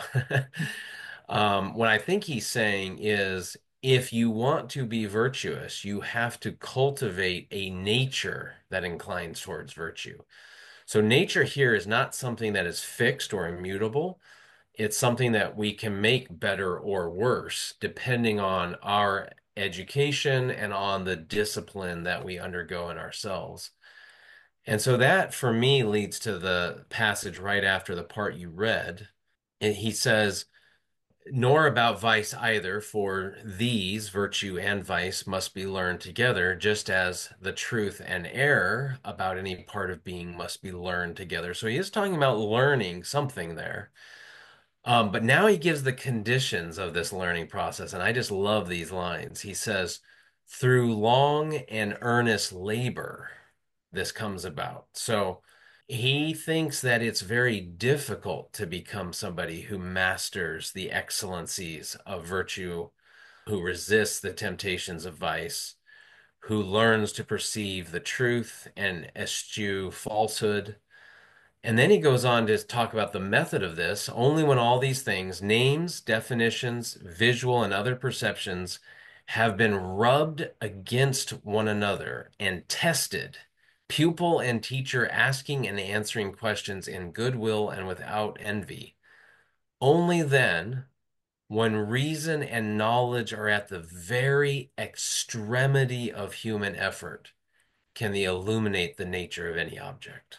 Um, what I think he's saying is if you want to be virtuous, you have to cultivate a nature that inclines towards virtue. So nature here is not something that is fixed or immutable. It's something that we can make better or worse depending on our education and on the discipline that we undergo in ourselves. And so that for me leads to the passage right after the part you read. And he says, nor about vice either, for these, virtue and vice, must be learned together, just as the truth and error about any part of being must be learned together. So he is talking about learning something there. Um, but now he gives the conditions of this learning process, and I just love these lines. He says, through long and earnest labor, this comes about. So he thinks that it's very difficult to become somebody who masters the excellencies of virtue who resists the temptations of vice, who learns to perceive the truth and eschew falsehood. And then he goes on to talk about the method of this. Only when all these things, names, definitions, visual, and other perceptions, have been rubbed against one another and tested, pupil and teacher asking and answering questions in goodwill and without envy. Only then, when reason and knowledge are at the very extremity of human effort, can they illuminate the nature of any object.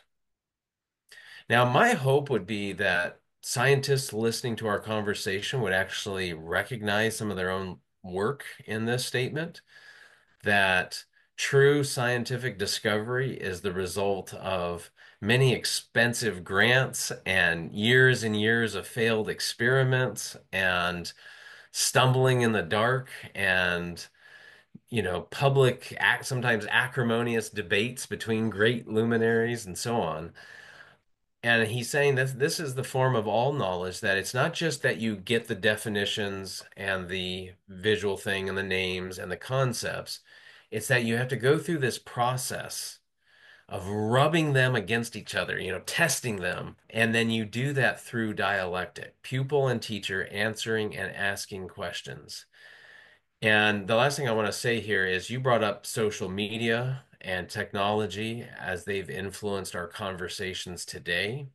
Now, my hope would be that scientists listening to our conversation would actually recognize some of their own work in this statement, that true scientific discovery is the result of many expensive grants and years and years of failed experiments and stumbling in the dark and you know public act sometimes acrimonious debates between great luminaries and so on. And he's saying that this is the form of all knowledge, that it's not just that you get the definitions and the visual thing and the names and the concepts. It's that you have to go through this process of rubbing them against each other, you know, testing them. And then you do that through dialectic, pupil and teacher answering and asking questions. And the last thing I want to say here is you brought up social media and technology as they've influenced our conversations today.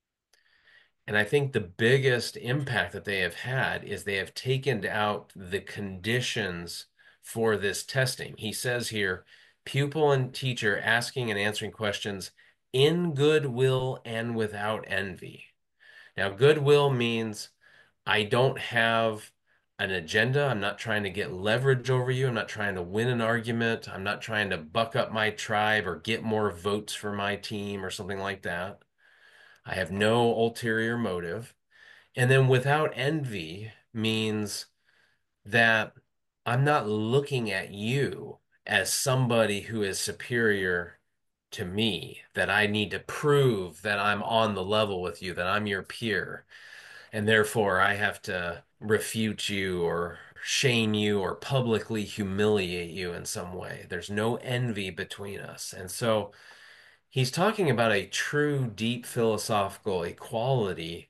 And I think the biggest impact that they have had is they have taken out the conditions for this testing. He says here, pupil and teacher asking and answering questions in goodwill and without envy. Now, goodwill means I don't have an agenda. I'm not trying to get leverage over you. I'm not trying to win an argument. I'm not trying to buck up my tribe or get more votes for my team or something like that. I have no ulterior motive. And then without envy means that I'm not looking at you as somebody who is superior to me, that I need to prove that I'm on the level with you, that I'm your peer, and therefore I have to refute you or shame you or publicly humiliate you in some way. There's no envy between us. And so he's talking about a true, deep philosophical equality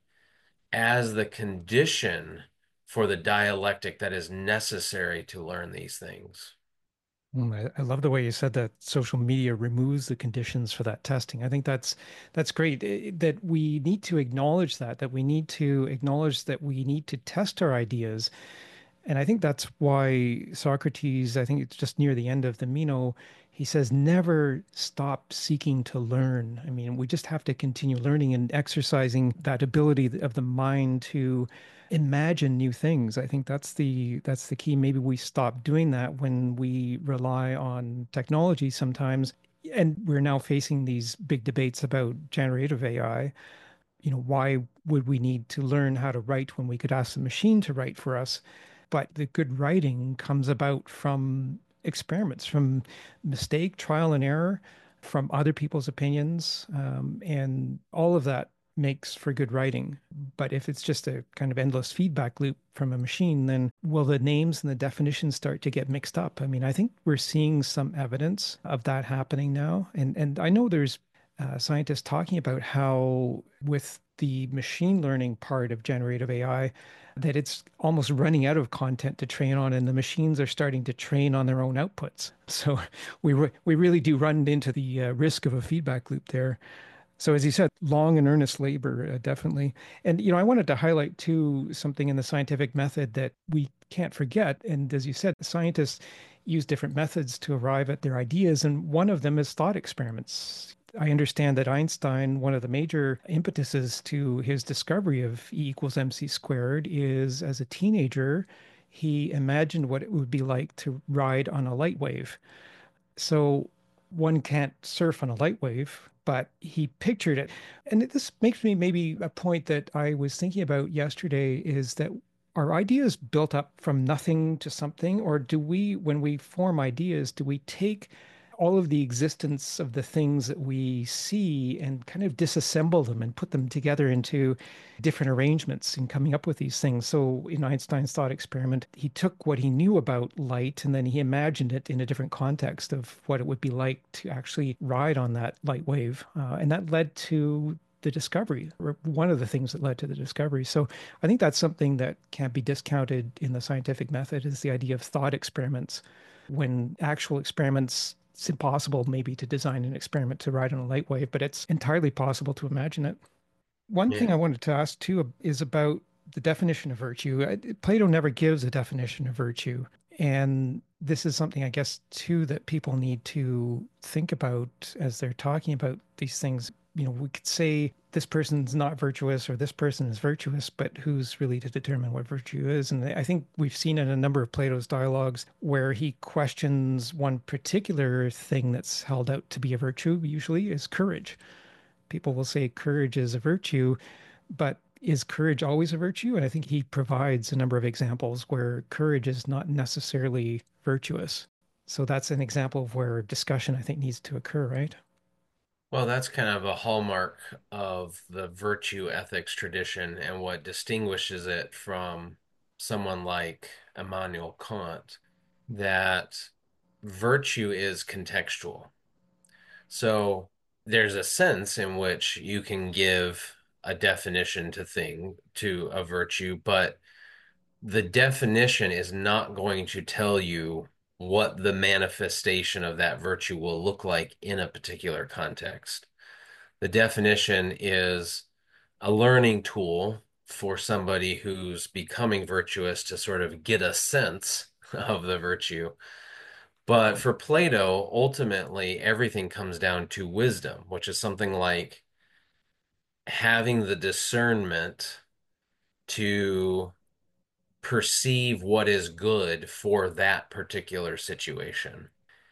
as the condition for the dialectic that is necessary to learn these things. Mm, I, I love the way you said that social media removes the conditions for that testing. I think that's that's great. eh, That we need to acknowledge that, that we need to acknowledge that we need to test our ideas. And I think that's why Socrates, I think it's just near the end of the Meno, he says, never stop seeking to learn. I mean, we just have to continue learning and exercising that ability of the mind to imagine new things. I think that's the that's the key. Maybe we stop doing that when we rely on technology sometimes. And we're now facing these big debates about generative A I. You know, why would we need to learn how to write when we could ask the machine to write for us? But the good writing comes about from experiments, from mistake, trial and error, from other people's opinions, um, and all of that makes for good writing. But if it's just a kind of endless feedback loop from a machine, then will the names and the definitions start to get mixed up? I mean, I think we're seeing some evidence of that happening now. And and I know there's uh, scientists talking about how with the machine learning part of generative A I, that it's almost running out of content to train on, and the machines are starting to train on their own outputs. So we re we really do run into the uh, risk of a feedback loop there. So as you said, long and earnest labor, uh, definitely. And you know, I wanted to highlight too something in the scientific method that we can't forget. And as you said, scientists use different methods to arrive at their ideas, and one of them is thought experiments. I understand that Einstein, one of the major impetuses to his discovery of E equals mc squared is as a teenager, he imagined what it would be like to ride on a light wave. So one can't surf on a light wave, but he pictured it. And this makes me maybe a point that I was thinking about yesterday is that are ideas built up from nothing to something, or do we, when we form ideas, do we take all of the existence of the things that we see and kind of disassemble them and put them together into different arrangements and coming up with these things. So in Einstein's thought experiment, he took what he knew about light and then he imagined it in a different context of what it would be like to actually ride on that light wave. Uh, and that led to the discovery, or one of the things that led to the discovery. So I think that's something that can't be discounted in the scientific method is the idea of thought experiments. When actual experiments, it's impossible maybe to design an experiment to ride on a light wave, but it's entirely possible to imagine it. One thing I Yeah. wanted to ask too is about the definition of virtue. Uh, Plato never gives a definition of virtue. And this is something I guess too that people need to think about as they're talking about these things. You know, we could say this person's not virtuous or this person is virtuous, but who's really to determine what virtue is? And I think we've seen in a number of Plato's dialogues where he questions one particular thing that's held out to be a virtue, usually is courage. People will say courage is a virtue, but is courage always a virtue? And I think he provides a number of examples where courage is not necessarily virtuous. So that's an example of where discussion, I think, needs to occur, right? Well, that's kind of a hallmark of the virtue ethics tradition and what distinguishes it from someone like Immanuel Kant, that virtue is contextual. So there's a sense in which you can give a definition to thing to a virtue, but the definition is not going to tell you what the manifestation of that virtue will look like in a particular context. The definition is a learning tool for somebody who's becoming virtuous to sort of get a sense of the virtue. But for Plato, ultimately, everything comes down to wisdom, which is something like having the discernment to perceive what is good for that particular situation.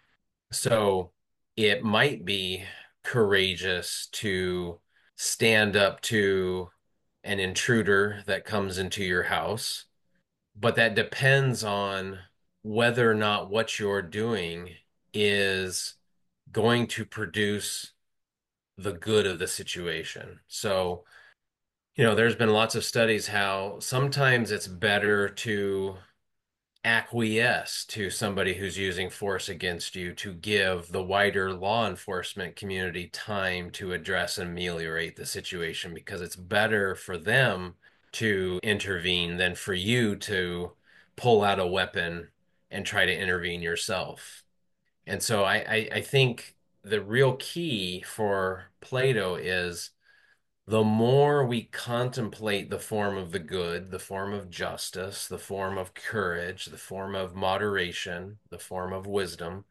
So it might be courageous to stand up to an intruder that comes into your house, but that depends on whether or not what you're doing is going to produce the good of the situation. So, you know, there's been lots of studies how sometimes it's better to acquiesce to somebody who's using force against you to give the wider law enforcement community time to address and ameliorate the situation because it's better for them to intervene than for you to pull out a weapon and try to intervene yourself. And so I, I, I think the real key for Plato is the more we contemplate the form of the good, the form of justice, the form of courage, the form of moderation, the form of wisdom,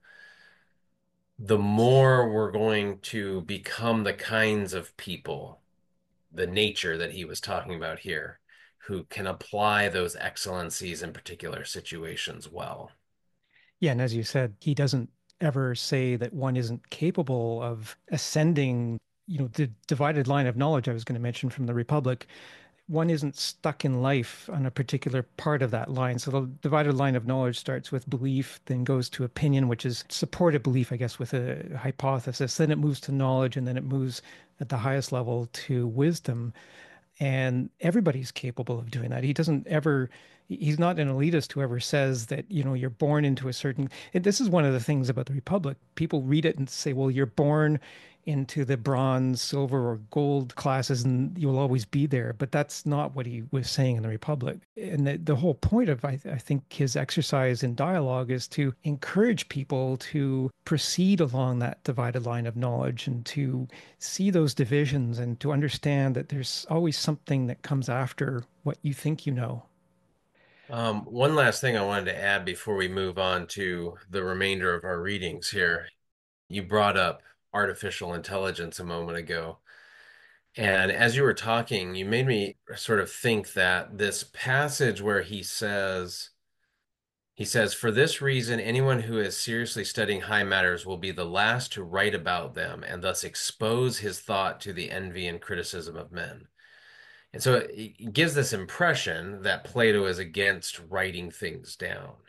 the more we're going to become the kinds of people, the nature that he was talking about here, who can apply those excellencies in particular situations well. Yeah, and as you said, he doesn't ever say that one isn't capable of ascending, you know, the divided line of knowledge I was going to mention from the Republic. One isn't stuck in life on a particular part of that line. So the divided line of knowledge starts with belief, then goes to opinion, which is supported belief, I guess, with a hypothesis. Then it moves to knowledge, and then it moves at the highest level to wisdom. And everybody's capable of doing that. He doesn't ever, he's not an elitist who ever says that, you know, you're born into a certain, and this is one of the things about the Republic. People read it and say, well, you're born into the bronze, silver, or gold classes and you'll always be there. But that's not what he was saying in the Republic. And the, the whole point of, I, I think, his exercise in dialogue is to encourage people to proceed along that divided line of knowledge and to see those divisions and to understand that there's always something that comes after what you think you know. Um, one last thing I wanted to add before we move on to the remainder of our readings here. You brought up artificial intelligence a moment ago. And as you were talking, you made me sort of think that this passage where he says, he says, for this reason, anyone who is seriously studying high matters will be the last to write about them and thus expose his thought to the envy and criticism of men. And so it gives this impression that Plato is against writing things down.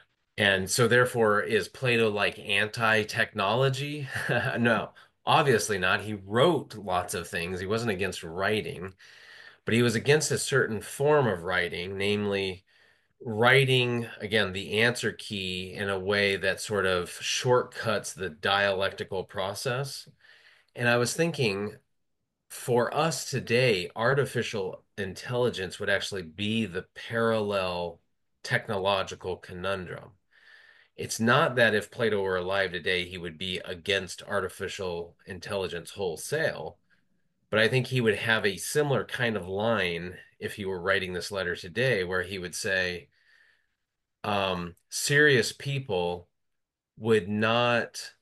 And so, therefore, is Plato like anti-technology? No, obviously not. He wrote lots of things. He wasn't against writing, but he was against a certain form of writing, namely writing, again, the answer key in a way that sort of shortcuts the dialectical process. And I was thinking, for us today, artificial intelligence would actually be the parallel technological conundrum. It's not that if Plato were alive today, he would be against artificial intelligence wholesale, but I think he would have a similar kind of line if he were writing this letter today, where he would say, um, serious people would not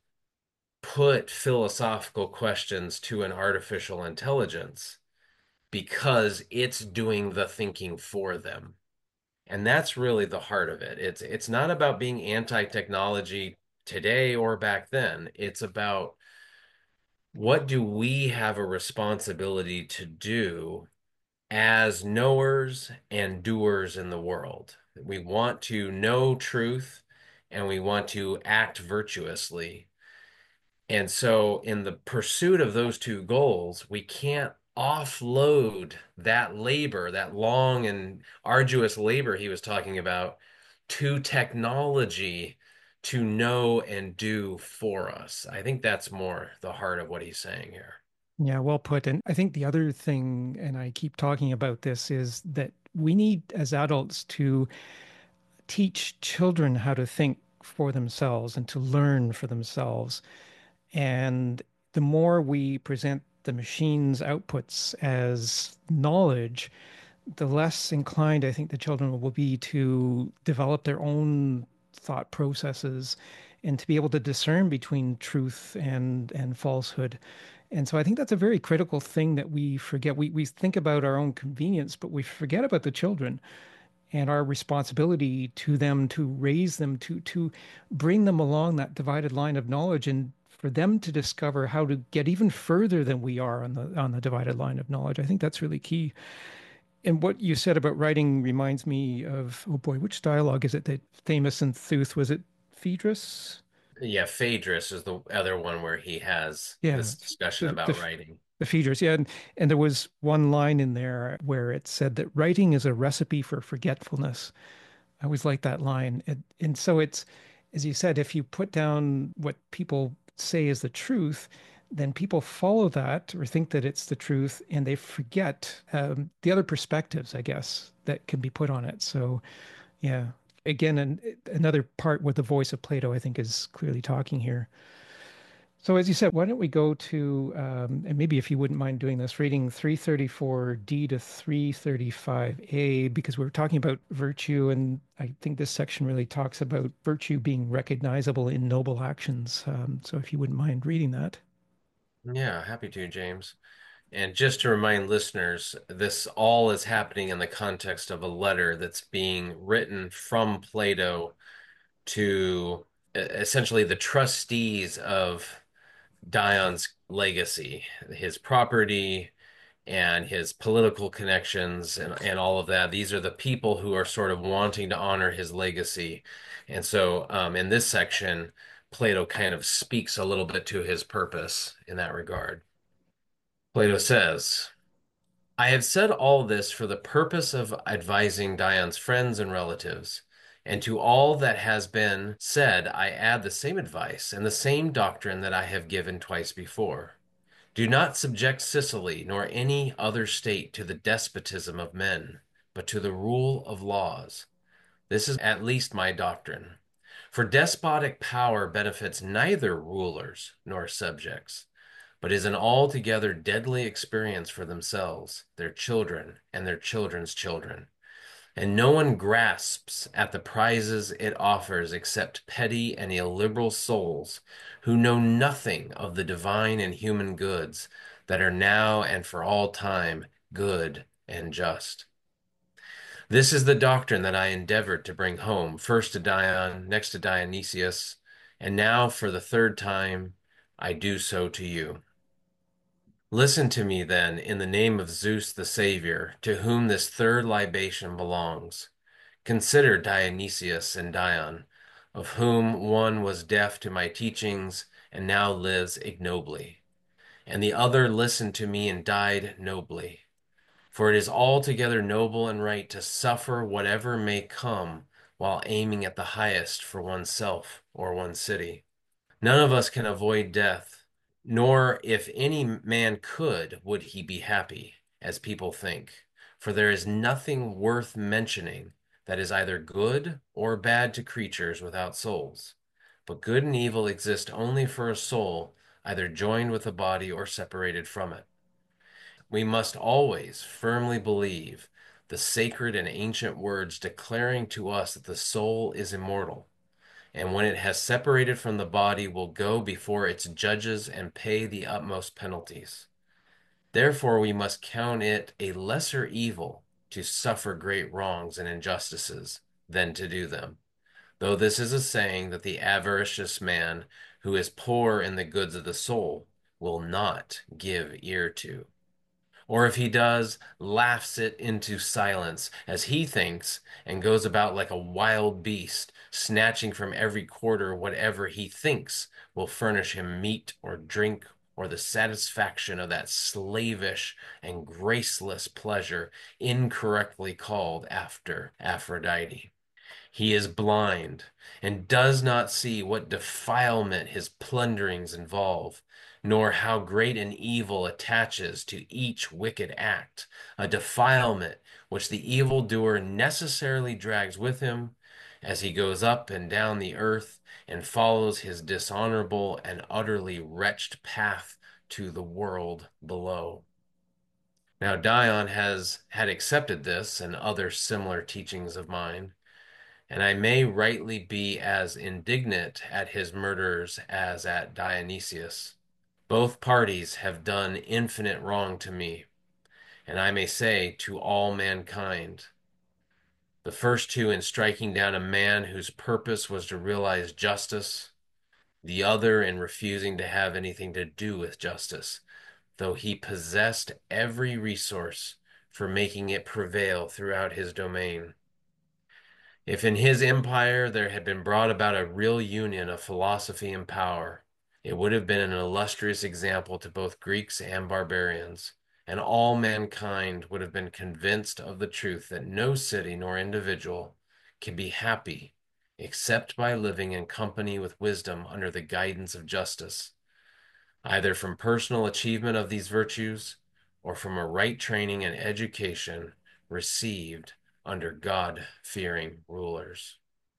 put philosophical questions to an artificial intelligence because it's doing the thinking for them. And that's really the heart of it. It's it's not about being anti-technology today or back then. It's about what do we have a responsibility to do as knowers and doers in the world. We want to know truth and we want to act virtuously. And so, in the pursuit of those two goals, we can't offload that labor, that long and arduous labor he was talking about, to technology to know and do for us. I think that's more the heart of what he's saying here. Yeah, well put. And I think the other thing, and I keep talking about this, is that we need as adults to teach children how to think for themselves and to learn for themselves. And the more we present the machine's outputs as knowledge, the less inclined I think the children will be to develop their own thought processes and to be able to discern between truth and and falsehood. And so I think that's a very critical thing that we forget. We we think about our own convenience, but we forget about the children and our responsibility to them to raise them to to bring them along that divided line of knowledge and for them to discover how to get even further than we are on the on the divided line of knowledge. I think that's really key. And what you said about writing reminds me of, oh boy, which dialogue is it that Thamus and Thuth, was it Phaedrus? Yeah, Phaedrus is the other one where he has Yeah, this discussion the, about the, writing. the Phaedrus. Yeah. And, and there was one line in there where it said that writing is a recipe for forgetfulness. I always like that line. And, and so it's, as you said, if you put down what people say is the truth, then people follow that or think that it's the truth and they forget um, the other perspectives, I guess, that can be put on it. So, yeah. Again, an, another part where the voice of Plato, I think, is clearly talking here. So, as you said, why don't we go to, um, and maybe if you wouldn't mind doing this, reading three thirty-four D to three thirty-five A, because we were talking about virtue, and I think this section really talks about virtue being recognizable in noble actions. Um, so, if you wouldn't mind reading that. Yeah, happy to, James. And just to remind listeners, this all is happening in the context of a letter that's being written from Plato to e- essentially the trustees of Dion's legacy, his property and his political connections and, and all of that. These are the people who are sort of wanting to honor his legacy. And so um, in this section, Plato kind of speaks a little bit to his purpose in that regard. Plato says, I have said all this for the purpose of advising Dion's friends and relatives. And to all that has been said, I add the same advice and the same doctrine that I have given twice before. Do not subject Sicily nor any other state to the despotism of men, but to the rule of laws. This is at least my doctrine. For despotic power benefits neither rulers nor subjects, but is an altogether deadly experience for themselves, their children, and their children's children. And no one grasps at the prizes it offers except petty and illiberal souls who know nothing of the divine and human goods that are now and for all time good and just. This is the doctrine that I endeavored to bring home, first to Dion, next to Dionysius, and now for the third time I do so to you. Listen to me, then, in the name of Zeus the Savior, to whom this third libation belongs. Consider Dionysius and Dion. of whom one was deaf to my teachings and now lives ignobly, and the other listened to me and died nobly. For it is altogether noble and right to suffer whatever may come while aiming at the highest for oneself or one's city. None of us can avoid death, nor if any man could, would he be happy, as people think. For there is nothing worth mentioning that is either good or bad to creatures without souls. But good and evil exist only for a soul, either joined with a body or separated from it. We must always firmly believe the sacred and ancient words declaring to us that the soul is immortal, and when it has separated from the body will go before its judges and pay the utmost penalties. Therefore, we must count it a lesser evil to suffer great wrongs and injustices than to do them. Though this is a saying that the avaricious man who is poor in the goods of the soul will not give ear to, or if he does, laughs it into silence, as he thinks, and goes about like a wild beast, snatching from every quarter whatever he thinks will furnish him meat or drink or the satisfaction of that slavish and graceless pleasure incorrectly called after Aphrodite. He is blind and does not see what defilement his plunderings involve, nor how great an evil attaches to each wicked act, a defilement which the evildoer necessarily drags with him as he goes up and down the earth and follows his dishonorable and utterly wretched path to the world below. Now, Dion has had accepted this and other similar teachings of mine, and I may rightly be as indignant at his murderers as at Dionysius. Both parties have done infinite wrong to me, and I may say to all mankind. The first two in striking down a man whose purpose was to realize justice, the other in refusing to have anything to do with justice, though he possessed every resource for making it prevail throughout his domain. If in his empire there had been brought about a real union of philosophy and power, it would have been an illustrious example to both Greeks and barbarians, and all mankind would have been convinced of the truth that no city nor individual can be happy except by living in company with wisdom under the guidance of justice, either from personal achievement of these virtues or from a right training and education received under God-fearing rulers.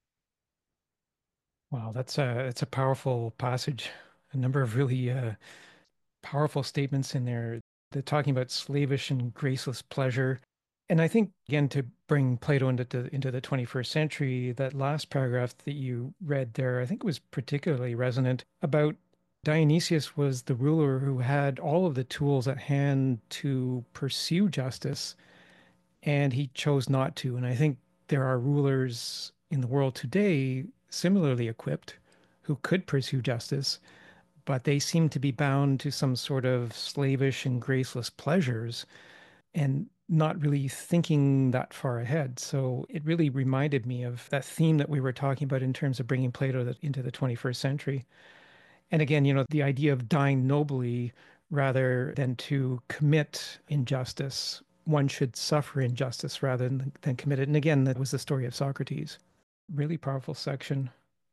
Wow, that's a it's a powerful passage. A number of really uh, powerful statements in there. They're talking about slavish and graceless pleasure. And I think again to bring Plato into the, into the twenty-first century, that last paragraph that you read there, I think was particularly resonant about Dionysius was the ruler who had all of the tools at hand to pursue justice, and he chose not to. And I think there are rulers in the world today similarly equipped who could pursue justice, but they seem to be bound to some sort of slavish and graceless pleasures and not really thinking that far ahead. So it really reminded me of that theme that we were talking about in terms of bringing Plato into the twenty-first century. And again, you know, the idea of dying nobly rather than to commit injustice. One should suffer injustice rather than, than commit it. And again, that was the story of Socrates. Really powerful section.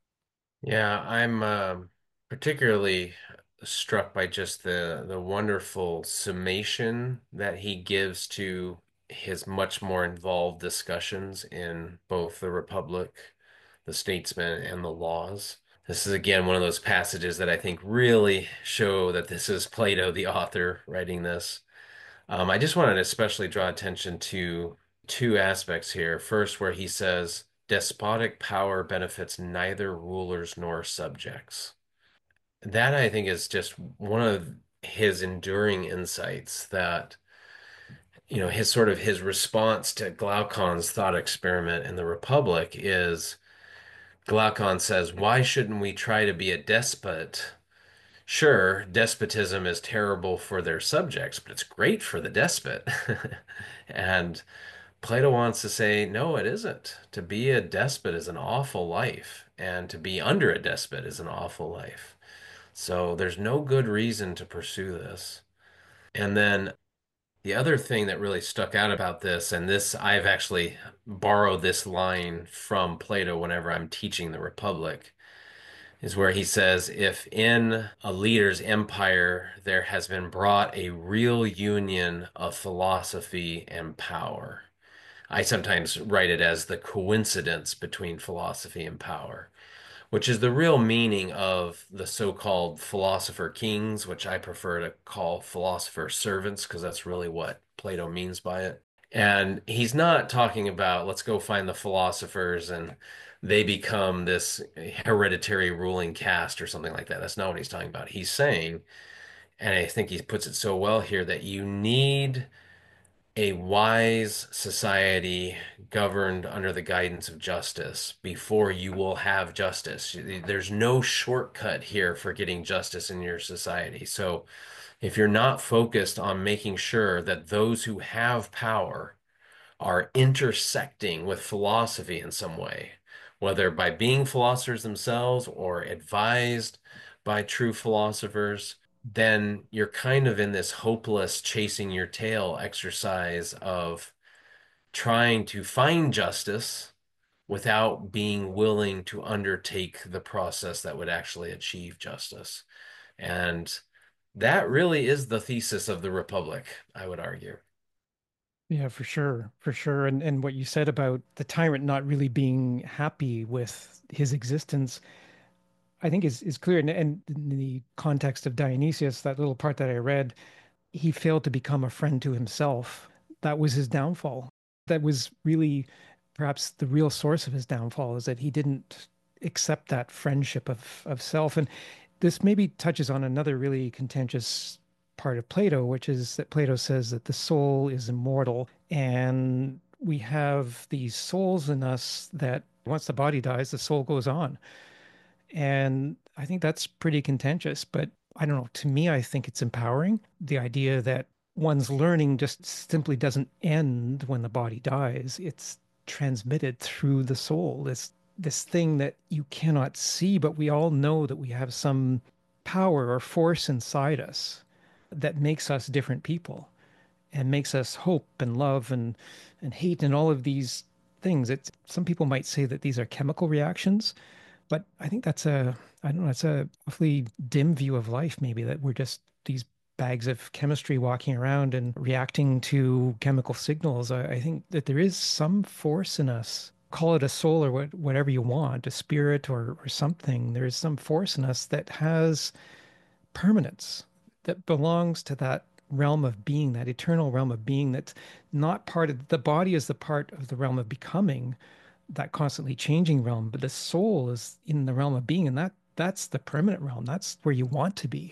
Yeah, I'm um particularly struck by just the the wonderful summation that he gives to his much more involved discussions in both the Republic, the Statesman, and the Laws. This is again one of those passages that I think really show that this is Plato, the author, writing this. Um, I just wanted to especially draw attention to two aspects here. First, where he says, despotic power benefits neither rulers nor subjects. That I think is just one of his enduring insights that, you know, his sort of his response to Glaucon's thought experiment in the Republic is Glaucon says, why shouldn't we try to be a despot? Sure, despotism is terrible for their subjects, but it's great for the despot. And Plato wants to say, no, it isn't. To be a despot is an awful life. and to be under a despot is an awful life. So there's no good reason to pursue this. And then the other thing that really stuck out about this, and this I've actually borrowed this line from Plato whenever I'm teaching the Republic, is where he says, if in a leader's empire there has been brought a real union of philosophy and power. I sometimes write it as the coincidence between philosophy and power, which is the real meaning of the so-called philosopher kings, which I prefer to call philosopher servants because that's really what Plato means by it. And he's not talking about let's go find the philosophers and they become this hereditary ruling caste or something like that. That's not what he's talking about. He's saying, and I think he puts it so well here, that you need a wise society governed under the guidance of justice before you will have justice. There's no shortcut here for getting justice in your society. So if you're not focused on making sure that those who have power are intersecting with philosophy in some way, whether by being philosophers themselves or advised by true philosophers, then you're kind of in this hopeless chasing your tail exercise of trying to find justice without being willing to undertake the process that would actually achieve justice. And that really is the thesis of the Republic, I would argue. Yeah, for sure, for sure. And and what you said about the tyrant not really being happy with his existence, I think is is clear. And, and in the context of Dionysius, that little part that I read, he failed to become a friend to himself. That was his downfall. That was really perhaps the real source of his downfall is that he didn't accept that friendship of of self. And this maybe touches on another really contentious part of Plato, which is that Plato says that the soul is immortal and we have these souls in us that once the body dies, the soul goes on. And I think that's pretty contentious, but I don't know. To me, I think it's empowering. The idea that one's learning just simply doesn't end when the body dies. It's transmitted through the soul. This this thing that you cannot see, but we all know that we have some power or force inside us that makes us different people and makes us hope and love and and hate and all of these things. It's some people might say that these are chemical reactions, but I think that's a, I don't know, it's a awfully dim view of life, maybe that we're just these bags of chemistry walking around and reacting to chemical signals. I, I think that there is some force in us. Call it a soul or what, whatever you want, a spirit or, or something. There is some force in us that has permanence, that belongs to that realm of being, that eternal realm of being that's not part of the body is the part of the realm of becoming, that constantly changing realm, but the soul is in the realm of being, and that that's the permanent realm. That's where you want to be.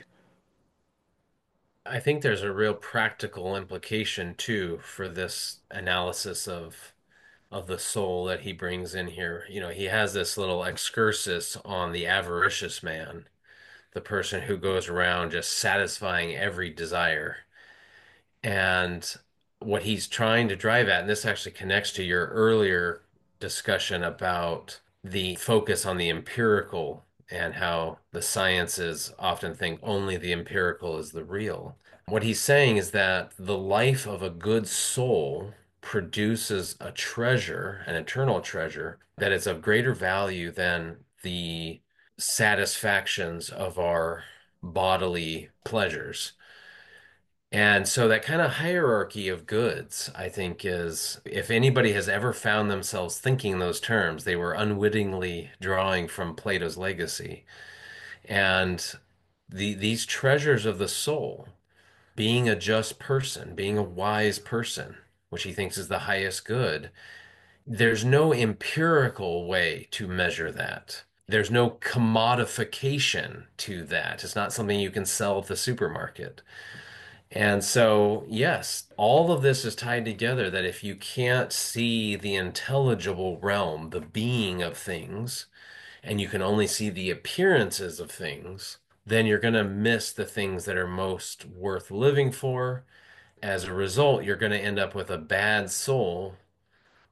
I think there's a real practical implication too for this analysis of of the soul that he brings in here. You know, he has this little excursus on the avaricious man, the person who goes around just satisfying every desire. And what he's trying to drive at, and this actually connects to your earlier discussion about the focus on the empirical and how the sciences often think only the empirical is the real. What he's saying is that the life of a good soul produces a treasure, an eternal treasure, that is of greater value than the satisfactions of our bodily pleasures. And so that kind of hierarchy of goods, I think, is if anybody has ever found themselves thinking in those terms, they were unwittingly drawing from Plato's legacy. And the these treasures of the soul, being a just person, being a wise person, which he thinks is the highest good, there's no empirical way to measure that. There's no commodification to that. It's not something you can sell at the supermarket. And so, yes, all of this is tied together that if you can't see the intelligible realm, the being of things, and you can only see the appearances of things, then you're going to miss the things that are most worth living for. As a result, you're going to end up with a bad soul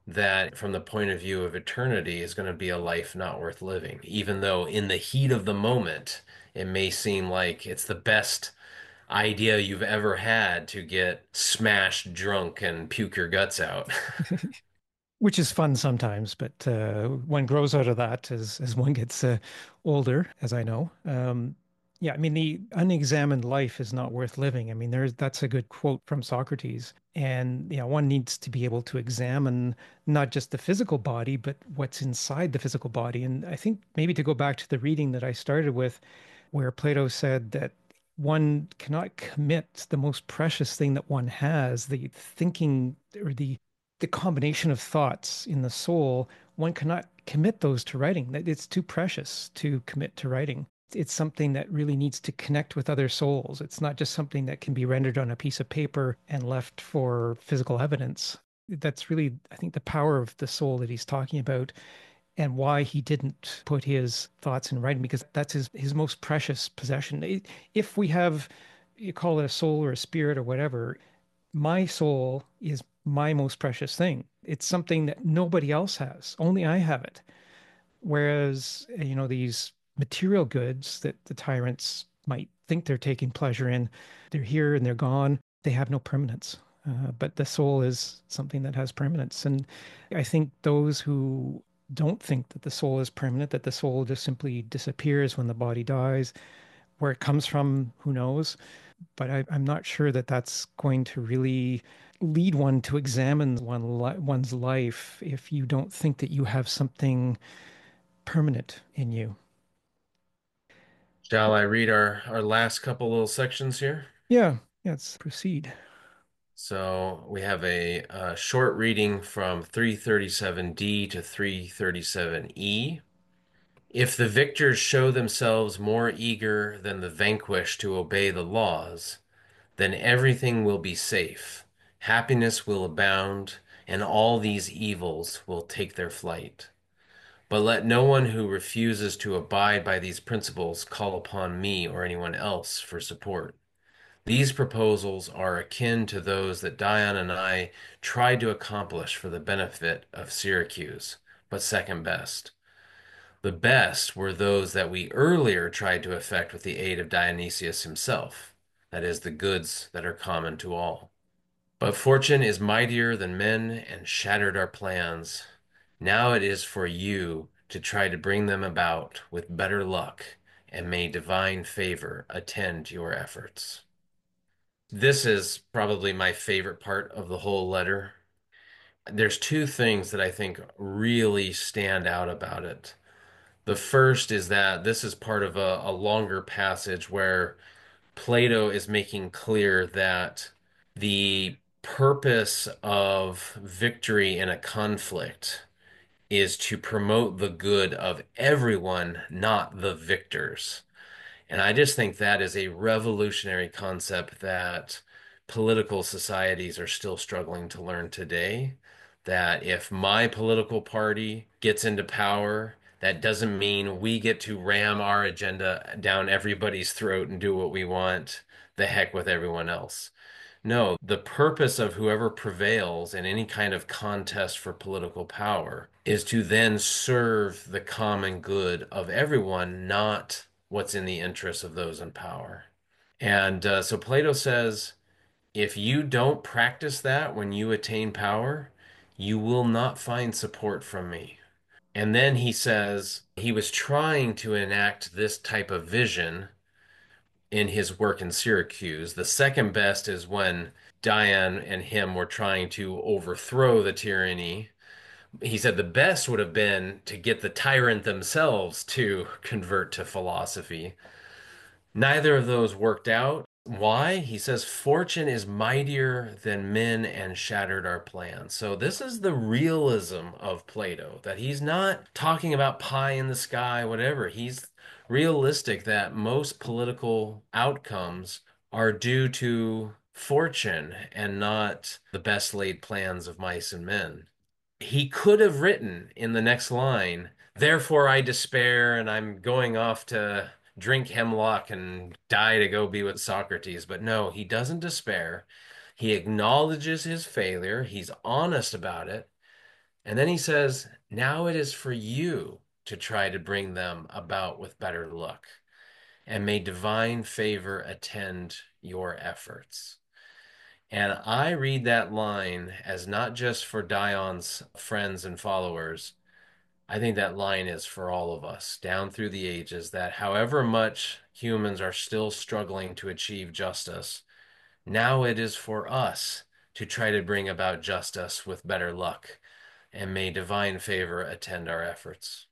that from the point of view of eternity is going to be a life not worth living, even though in the heat of the moment, it may seem like it's the best idea you've ever had to get smashed drunk and puke your guts out. Which is fun sometimes, but uh, one grows out of that as as one gets uh, older, as I know. Um, yeah, I mean, the unexamined life is not worth living. I mean, there's that's a good quote from Socrates. And you know, one needs to be able to examine not just the physical body, but what's inside the physical body. And I think maybe to go back to the reading that I started with, where Plato said that one cannot commit the most precious thing that one has, the thinking or the the combination of thoughts in the soul, one cannot commit those to writing. That it's too precious to commit to writing. It's something that really needs to connect with other souls. It's not just something that can be rendered on a piece of paper and left for physical evidence. That's really, I think, the power of the soul that he's talking about, and why he didn't put his thoughts in writing, because that's his, his most precious possession. If we have, you call it a soul or a spirit or whatever, my soul is my most precious thing. It's something that nobody else has. Only I have it. Whereas, you know, these material goods that the tyrants might think they're taking pleasure in, they're here and they're gone. They have no permanence. Uh, but the soul is something that has permanence. And I think those who don't think that the soul is permanent, that the soul just simply disappears when the body dies, where it comes from, who knows? But I, I'm not sure that that's going to really lead one to examine one li one's life if you don't think that you have something permanent in you. Shall I read our, our last couple little sections here? Yeah, let's proceed. So we have a, uh short reading from three thirty-seven D to three thirty-seven E. If the victors show themselves more eager than the vanquished to obey the laws, then everything will be safe, happiness will abound, and all these evils will take their flight. But let no one who refuses to abide by these principles call upon me or anyone else for support. These proposals are akin to those that Dion and I tried to accomplish for the benefit of Syracuse, but second best. The best were those that we earlier tried to effect with the aid of Dionysius himself, that is, the goods that are common to all. But fortune is mightier than men and shattered our plans. Now it is for you to try to bring them about with better luck, and may divine favor attend your efforts. This is probably my favorite part of the whole letter. There's two things that I think really stand out about it. The first is that this is part of a, a longer passage where Plato is making clear that the purpose of victory in a conflict is to promote the good of everyone, not the victors. And I just think that is a revolutionary concept that political societies are still struggling to learn today. That if my political party gets into power, that doesn't mean we get to ram our agenda down everybody's throat and do what we want. The heck with everyone else. No, the purpose of whoever prevails in any kind of contest for political power is to then serve the common good of everyone, not what's in the interests of those in power. And uh, so Plato says, if you don't practice that when you attain power, you will not find support from me. And then he says he was trying to enact this type of vision in his work in Syracuse. The second best is when Dion and him were trying to overthrow the tyranny. He said the best would have been to get the tyrant themselves to convert to philosophy. Neither of those worked out. Why? He says, fortune is mightier than men and shattered our plans. So, this is the realism of Plato, that he's not talking about pie in the sky, whatever. He's realistic that most political outcomes are due to fortune and not the best laid plans of mice and men. He could have written in the next line, therefore I despair and I'm going off to drink hemlock and die to go be with Socrates. But no, he doesn't despair. He acknowledges his failure. He's honest about it. And then he says, now it is for you to try to bring them about with better luck, and may divine favor attend your efforts. And I read that line as not just for Dion's friends and followers. I think that line is for all of us down through the ages, that however much humans are still struggling to achieve justice, now it is for us to try to bring about justice with better luck, and may divine favor attend our efforts.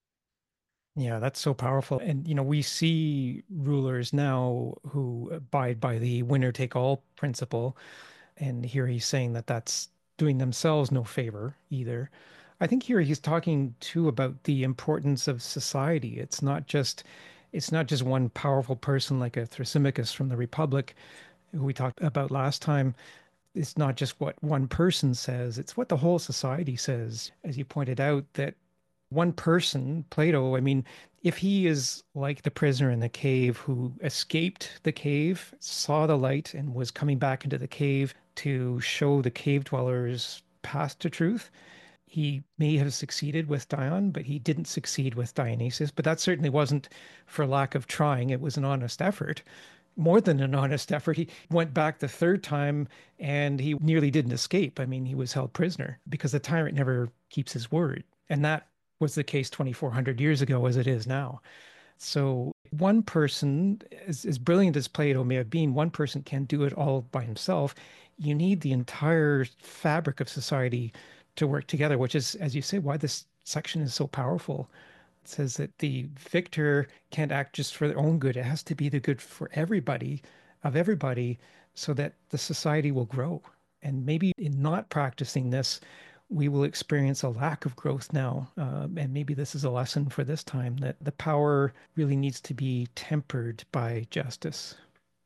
Yeah, that's so powerful. And, you know, we see rulers now who abide by the winner take all principle. And here he's saying that that's doing themselves no favor either. I think here he's talking too about the importance of society. It's not just it's not just one powerful person like a Thrasymachus from the Republic, who we talked about last time. It's not just what one person says, it's what the whole society says. As you pointed out, that one person, Plato, I mean, if he is like the prisoner in the cave who escaped the cave, saw the light, and was coming back into the cave to show the cave dwellers path to truth, he may have succeeded with Dion, but he didn't succeed with Dionysius. But that certainly wasn't for lack of trying. It was an honest effort, more than an honest effort. He went back the third time and he nearly didn't escape. I mean, he was held prisoner because the tyrant never keeps his word. And that was the case twenty-four hundred years ago as it is now. So one person, as, as brilliant as Plato may have been, one person can't do it all by himself. You need the entire fabric of society to work together, which is, as you say, why this section is so powerful. It says that the victor can't act just for their own good. It has to be the good for everybody, of everybody, so that the society will grow. And maybe in not practicing this, we will experience a lack of growth now. Uh, and maybe this is a lesson for this time that the power really needs to be tempered by justice.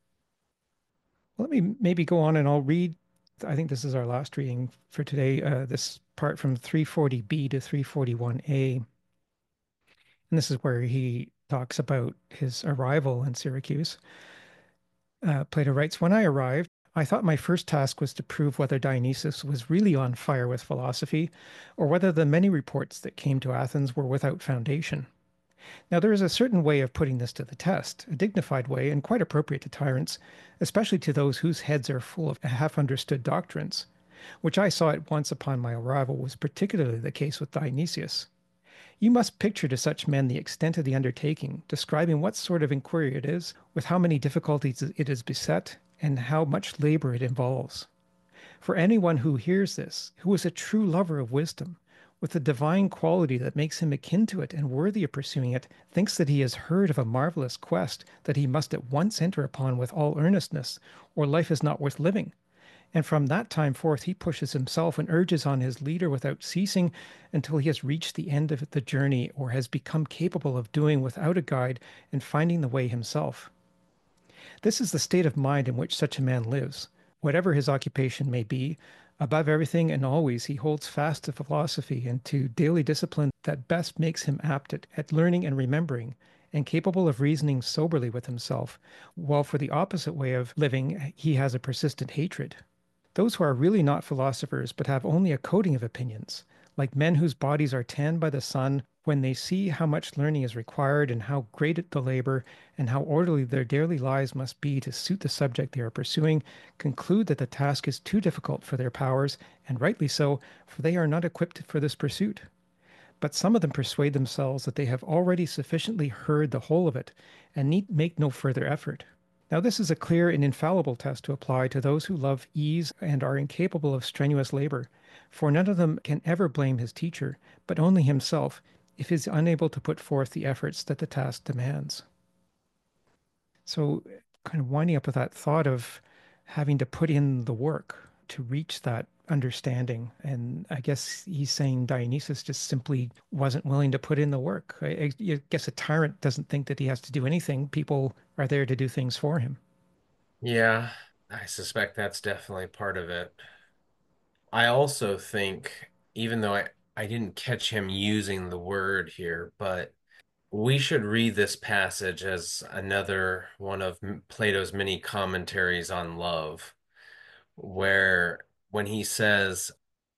Well, let me maybe go on and I'll read. I think this is our last reading for today, uh, this part from three forty b to three forty-one a. And this is where he talks about his arrival in Syracuse. Uh, Plato writes, when I arrived, I thought my first task was to prove whether Dionysius was really on fire with philosophy, or whether the many reports that came to Athens were without foundation. Now, there is a certain way of putting this to the test, a dignified way and quite appropriate to tyrants, especially to those whose heads are full of half understood doctrines, which I saw at once upon my arrival was particularly the case with Dionysius. You must picture to such men the extent of the undertaking, describing what sort of inquiry it is, with how many difficulties it is beset, and how much labor it involves. For anyone who hears this, who is a true lover of wisdom, with a divine quality that makes him akin to it and worthy of pursuing it, thinks that he has heard of a marvelous quest that he must at once enter upon with all earnestness, or life is not worth living. And from that time forth, he pushes himself and urges on his leader without ceasing until he has reached the end of the journey or has become capable of doing without a guide and finding the way himself. This is the state of mind in which such a man lives. Whatever his occupation may be, above everything and always he holds fast to philosophy and to daily discipline that best makes him apt at, at learning and remembering, and capable of reasoning soberly with himself, while for the opposite way of living he has a persistent hatred. Those who are really not philosophers, but have only a coating of opinions, like men whose bodies are tanned by the sun, when they see how much learning is required and how great the labor and how orderly their daily lives must be to suit the subject they are pursuing, conclude that the task is too difficult for their powers, and rightly so, for they are not equipped for this pursuit. But some of them persuade themselves that they have already sufficiently heard the whole of it, and need make no further effort. Now, this is a clear and infallible test to apply to those who love ease and are incapable of strenuous labor, for none of them can ever blame his teacher, but only himself, if he is unable to put forth the efforts that the task demands. So, kind of winding up with that thought of having to put in the work to reach that understanding. And I guess he's saying Dionysus just simply wasn't willing to put in the work. I, I guess a tyrant doesn't think that he has to do anything. People are there to do things for him. Yeah, I suspect that's definitely part of it. I also think, even though I, I didn't catch him using the word here, but we should read this passage as another one of Plato's many commentaries on love, where when he says,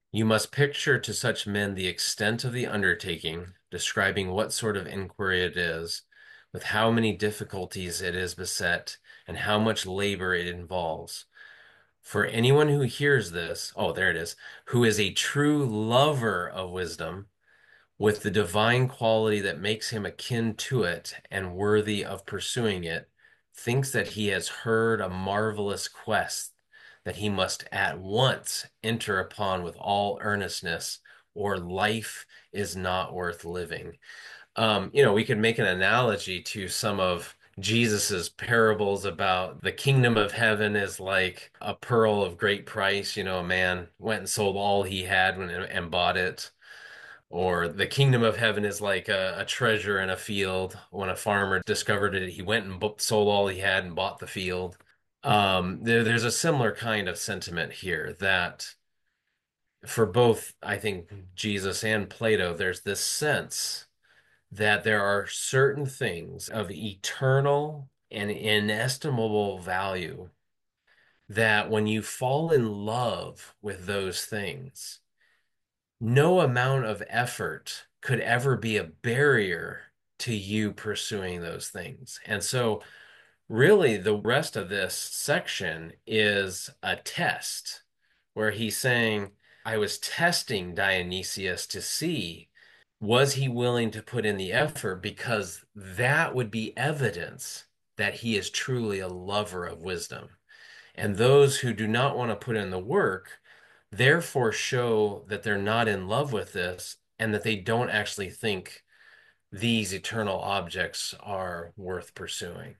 You must picture to such men the extent of the undertaking, describing what sort of inquiry it is, with how many difficulties it is beset, and how much labor it involves. For anyone who hears this, oh, there it is, who is a true lover of wisdom, with the divine quality that makes him akin to it and worthy of pursuing it, thinks that he has heard a marvelous quest that he must at once enter upon with all earnestness, or life is not worth living. Um, you know, we could make an analogy to some of Jesus's parables about the kingdom of heaven is like a pearl of great price. You know, a man went and sold all he had when, and bought it. Or the kingdom of heaven is like a, a treasure in a field. When a farmer discovered it, he went and sold all he had and bought the field. Um, there, there's a similar kind of sentiment here that for both, I think, Jesus and Plato, there's this sense that there are certain things of eternal and inestimable value that when you fall in love with those things, no amount of effort could ever be a barrier to you pursuing those things. And so, really, the rest of this section is a test where he's saying, I was testing Dionysius to see was he willing to put in the effort because that would be evidence that he is truly a lover of wisdom. And those who do not want to put in the work therefore show that they're not in love with this and that they don't actually think these eternal objects are worth pursuing.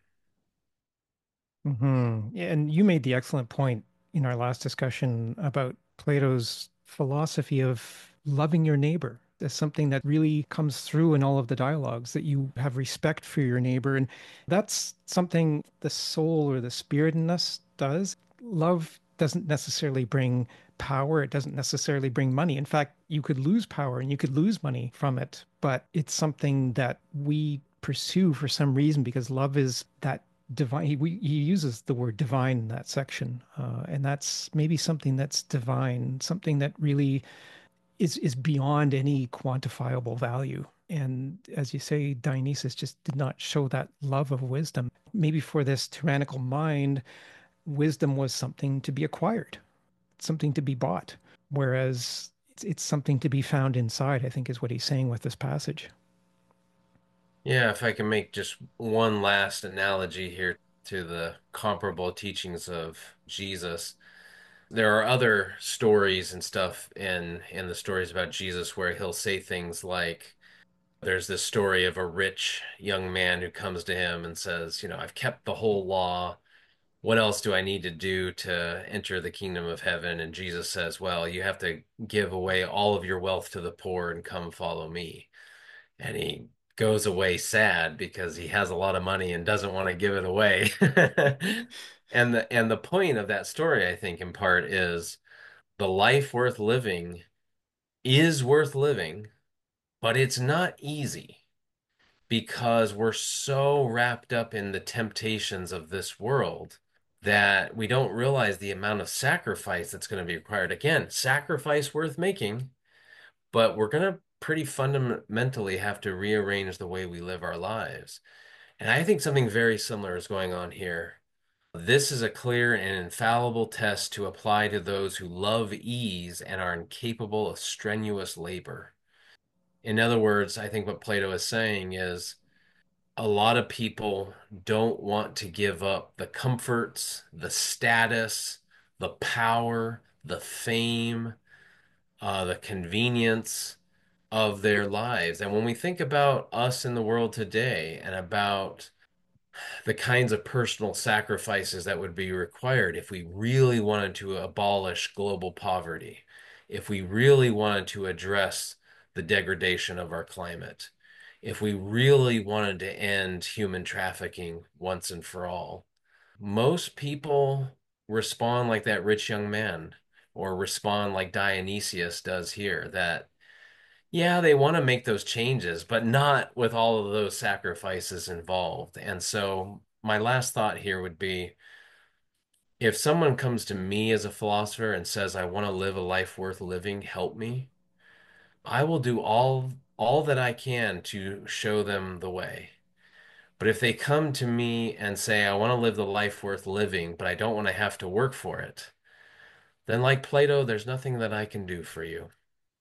Hmm. And you made the excellent point in our last discussion about Plato's philosophy of loving your neighbor as something that really comes through in all of the dialogues, that you have respect for your neighbor. And that's something the soul or the spirit in us does. Love doesn't necessarily bring power, it doesn't necessarily bring money. In fact, you could lose power and you could lose money from it, but it's something that we pursue for some reason because love is that divine. He, we, he uses the word divine in that section, uh, and that's maybe something that's divine, something that really is is beyond any quantifiable value. And as you say, Dionysus just did not show that love of wisdom. Maybe for this tyrannical mind, wisdom was something to be acquired, something to be bought, whereas it's, it's something to be found inside, I think is what he's saying with this passage. Yeah, if I can make just one last analogy here to the comparable teachings of Jesus. There are other stories and stuff in in the stories about Jesus where he'll say things like there's this story of a rich young man who comes to him and says, you know, I've kept the whole law. What else do I need to do to enter the kingdom of heaven? And Jesus says, well, you have to give away all of your wealth to the poor and come follow me. And he goes away sad because he has a lot of money and doesn't want to give it away. And the and the point of that story, I think, in part is the life worth living is worth living, but it's not easy because we're so wrapped up in the temptations of this world that we don't realize the amount of sacrifice that's going to be required. Again, sacrifice worth making, but we're going to pretty fundamentally have to rearrange the way we live our lives. And I think something very similar is going on here. This is a clear and infallible test to apply to those who love ease and are incapable of strenuous labor. In other words, I think what Plato is saying is a lot of people don't want to give up the comforts, the status, the power, the fame, uh, the convenience of their lives. And when we think about us in the world today and about the kinds of personal sacrifices that would be required if we really wanted to abolish global poverty, if we really wanted to address the degradation of our climate, if we really wanted to end human trafficking once and for all, most people respond like that rich young man or respond like Dionysius does here, that yeah, they want to make those changes, but not with all of those sacrifices involved. And so my last thought here would be If someone comes to me as a philosopher and says, I want to live a life worth living, help me, I will do all all that I can to show them the way. But if they come to me and say, I want to live the life worth living, but I don't want to have to work for it, then like Plato, there's nothing that I can do for you.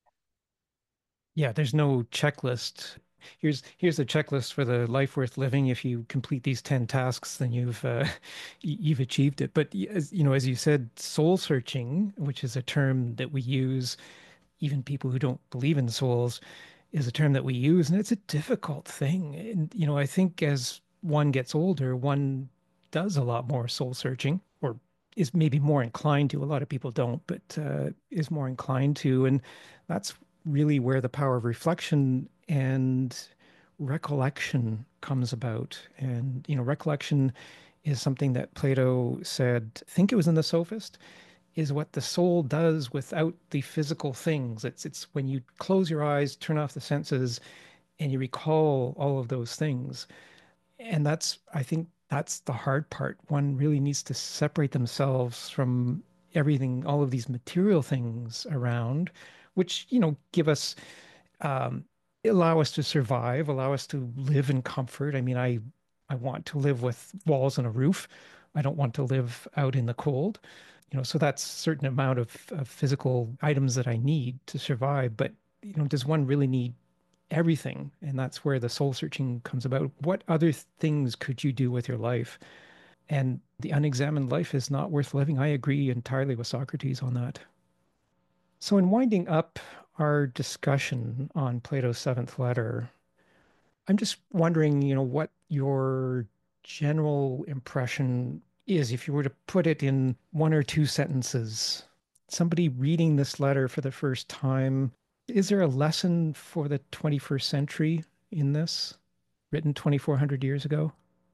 Yeah, there's no checklist. Here's here's a checklist for the life worth living. If you complete these ten tasks, then you've uh, you've achieved it. But as you know, as you said, soul searching, which is a term that we use, even people who don't believe in souls, is a term that we use, and it's a difficult thing. And you know, I think as one gets older, one does a lot more soul searching, or is maybe more inclined to. A lot of people don't, but uh, is more inclined to, and that's really where the power of reflection and recollection comes about. And you know, recollection is something that Plato said, I think it was in the Sophist, is what the soul does without the physical things. It's it's when you close your eyes, turn off the senses, and you recall all of those things. And that's, I think that's the hard part. One really needs to separate themselves from everything, all of these material things around, which, you know, give us um, allow us to survive, allow us to live in comfort. I mean, I I want to live with walls and a roof. I don't want to live out in the cold. You know, so that's a certain amount of, of physical items that I need to survive. But, you know, does one really need everything? And that's where the soul searching comes about. What other things could you do with your life? And the unexamined life is not worth living. I agree entirely with Socrates on that. So, in winding up our discussion on Plato's seventh letter, I'm just wondering, you know, what your general impression is if you were to put it in one or two sentences. Somebody reading this letter for the first time, is there a lesson for the twenty-first century in this, written twenty-four hundred years ago?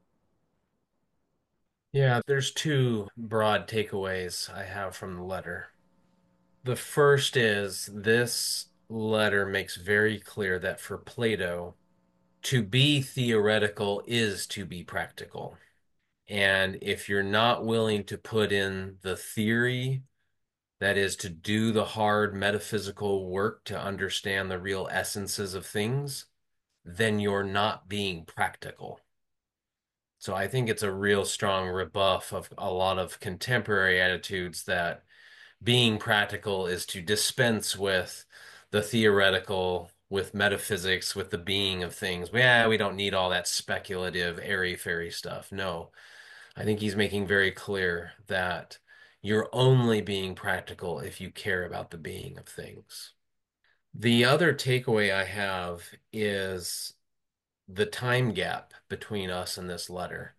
Yeah, there's two broad takeaways I have from the letter. The first is this letter makes very clear that for Plato, to be theoretical is to be practical. And if you're not willing to put in the theory, that is to do the hard metaphysical work to understand the real essences of things, then you're not being practical. So I think it's a real strong rebuff of a lot of contemporary attitudes that being practical is to dispense with the theoretical, with metaphysics, with the being of things. Yeah, we don't need all that speculative, airy-fairy stuff. No, I think he's making very clear that you're only being practical if you care about the being of things. The other takeaway I have is the time gap between us and this letter.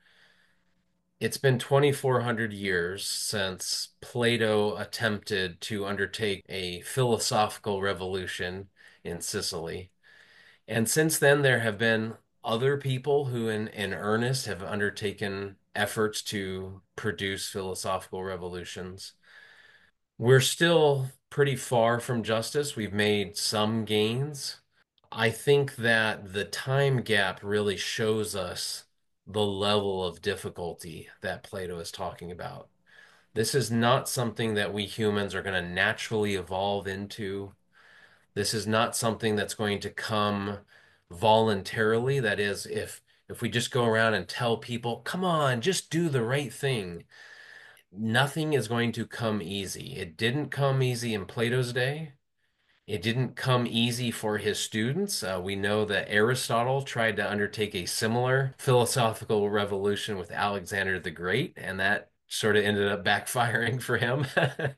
It's been twenty-four hundred years since Plato attempted to undertake a philosophical revolution in Sicily. And since then, there have been other people who, in, in earnest, have undertaken efforts to produce philosophical revolutions. We're still pretty far from justice. We've made some gains. I think that the time gap really shows us the level of difficulty that Plato is talking about. This is not something that we humans are going to naturally evolve into. This is not something that's going to come voluntarily. That is, if if we just go around and tell people, come on, just do the right thing, nothing is going to come easy. It didn't come easy in Plato's day. It didn't come easy for his students. Uh, we know that Aristotle tried to undertake a similar philosophical revolution with Alexander the Great, and that sort of ended up backfiring for him.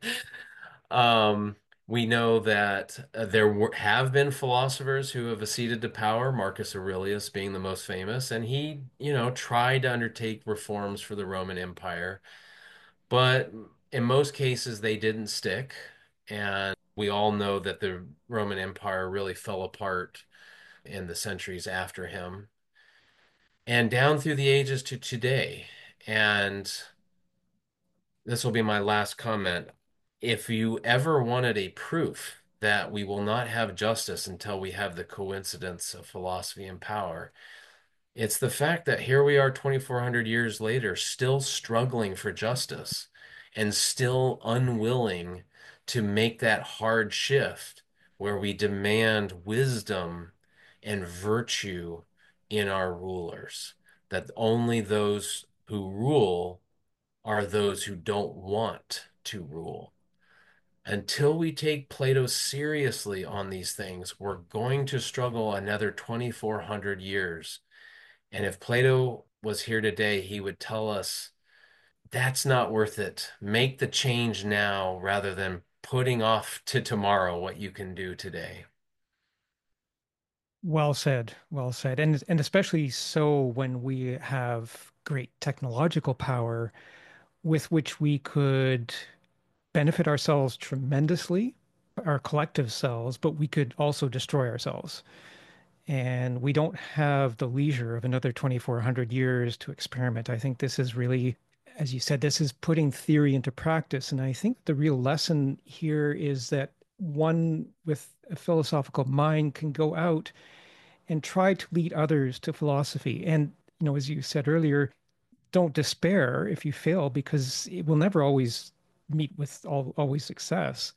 Um, we know that uh, there were, have been philosophers who have acceded to power, Marcus Aurelius being the most famous, and he, you know, tried to undertake reforms for the Roman Empire, but in most cases they didn't stick. And we all know that the Roman Empire really fell apart in the centuries after him and down through the ages to today. And this will be my last comment. If you ever wanted a proof that we will not have justice until we have the coincidence of philosophy and power, it's the fact that here we are twenty-four hundred years later, still struggling for justice. and still unwilling to make that hard shift where we demand wisdom and virtue in our rulers, that only those who rule are those who don't want to rule. Until we take Plato seriously on these things, we're going to struggle another twenty-four hundred years. And if Plato was here today, he would tell us that's not worth it. Make the change now rather than putting off to tomorrow what you can do today. Well said, well said. And and especially so when we have great technological power with which we could benefit ourselves tremendously, our collective selves, but we could also destroy ourselves. And we don't have the leisure of another twenty-four hundred years to experiment. I think this is really, as you said, this is putting theory into practice. And I think the real lesson here is that one with a philosophical mind can go out and try to lead others to philosophy. And, you know, as you said earlier, don't despair if you fail because it will never always meet with all, always success,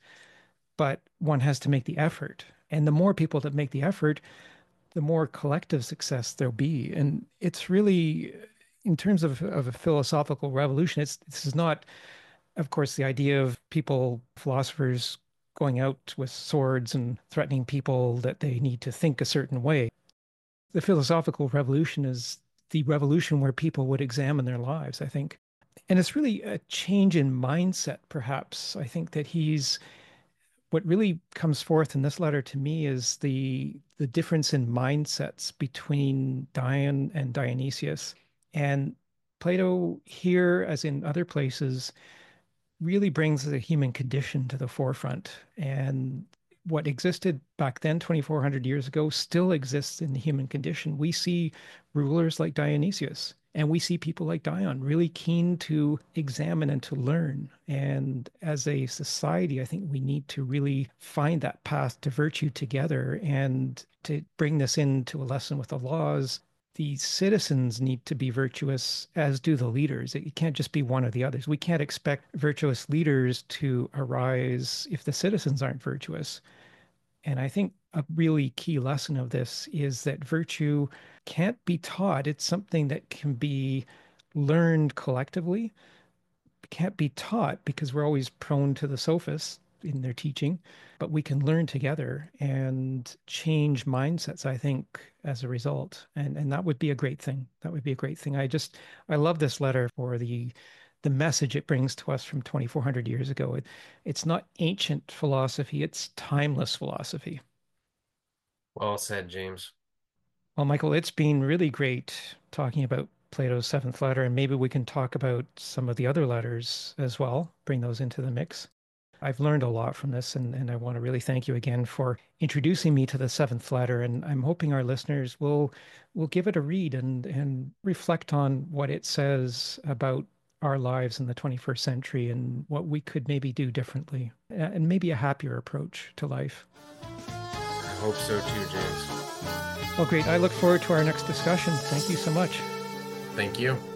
but one has to make the effort. And the more people that make the effort, the more collective success there'll be. And it's really, in terms of, of a philosophical revolution, it's this is not, of course, the idea of people, philosophers going out with swords and threatening people that they need to think a certain way. The philosophical revolution is the revolution where people would examine their lives, I think. And it's really a change in mindset, perhaps. I think that he's what really comes forth in this letter to me is the the difference in mindsets between Dion and Dionysius. And Plato here, as in other places, really brings the human condition to the forefront. And what existed back then, twenty-four hundred years ago, still exists in the human condition. We see rulers like Dionysius, and we see people like Dion really keen to examine and to learn. And as a society, I think we need to really find that path to virtue together and to bring this into a lesson with the laws. The citizens need to be virtuous, as do the leaders. It can't just be one or the others. We can't expect virtuous leaders to arise if the citizens aren't virtuous. And I think a really key lesson of this is that virtue can't be taught. It's something that can be learned collectively. It can't be taught because we're always prone to the sophists in their teaching, but we can learn together and change mindsets, I think, as a result. And and that would be a great thing. That would be a great thing. I just I love this letter for the the message it brings to us from twenty-four hundred years ago. It, it's not ancient philosophy, it's timeless philosophy. Well said, James. Well, Michael, it's been really great talking about Plato's seventh letter, and maybe we can talk about some of the other letters as well, bring those into the mix. I've learned a lot from this, and, and I want to really thank you again for introducing me to the seventh letter. And I'm hoping our listeners will will give it a read and and reflect on what it says about our lives in the twenty-first century and what we could maybe do differently, and maybe a happier approach to life. I hope so too, James. Well, great. I look forward to our next discussion. Thank you so much. Thank you.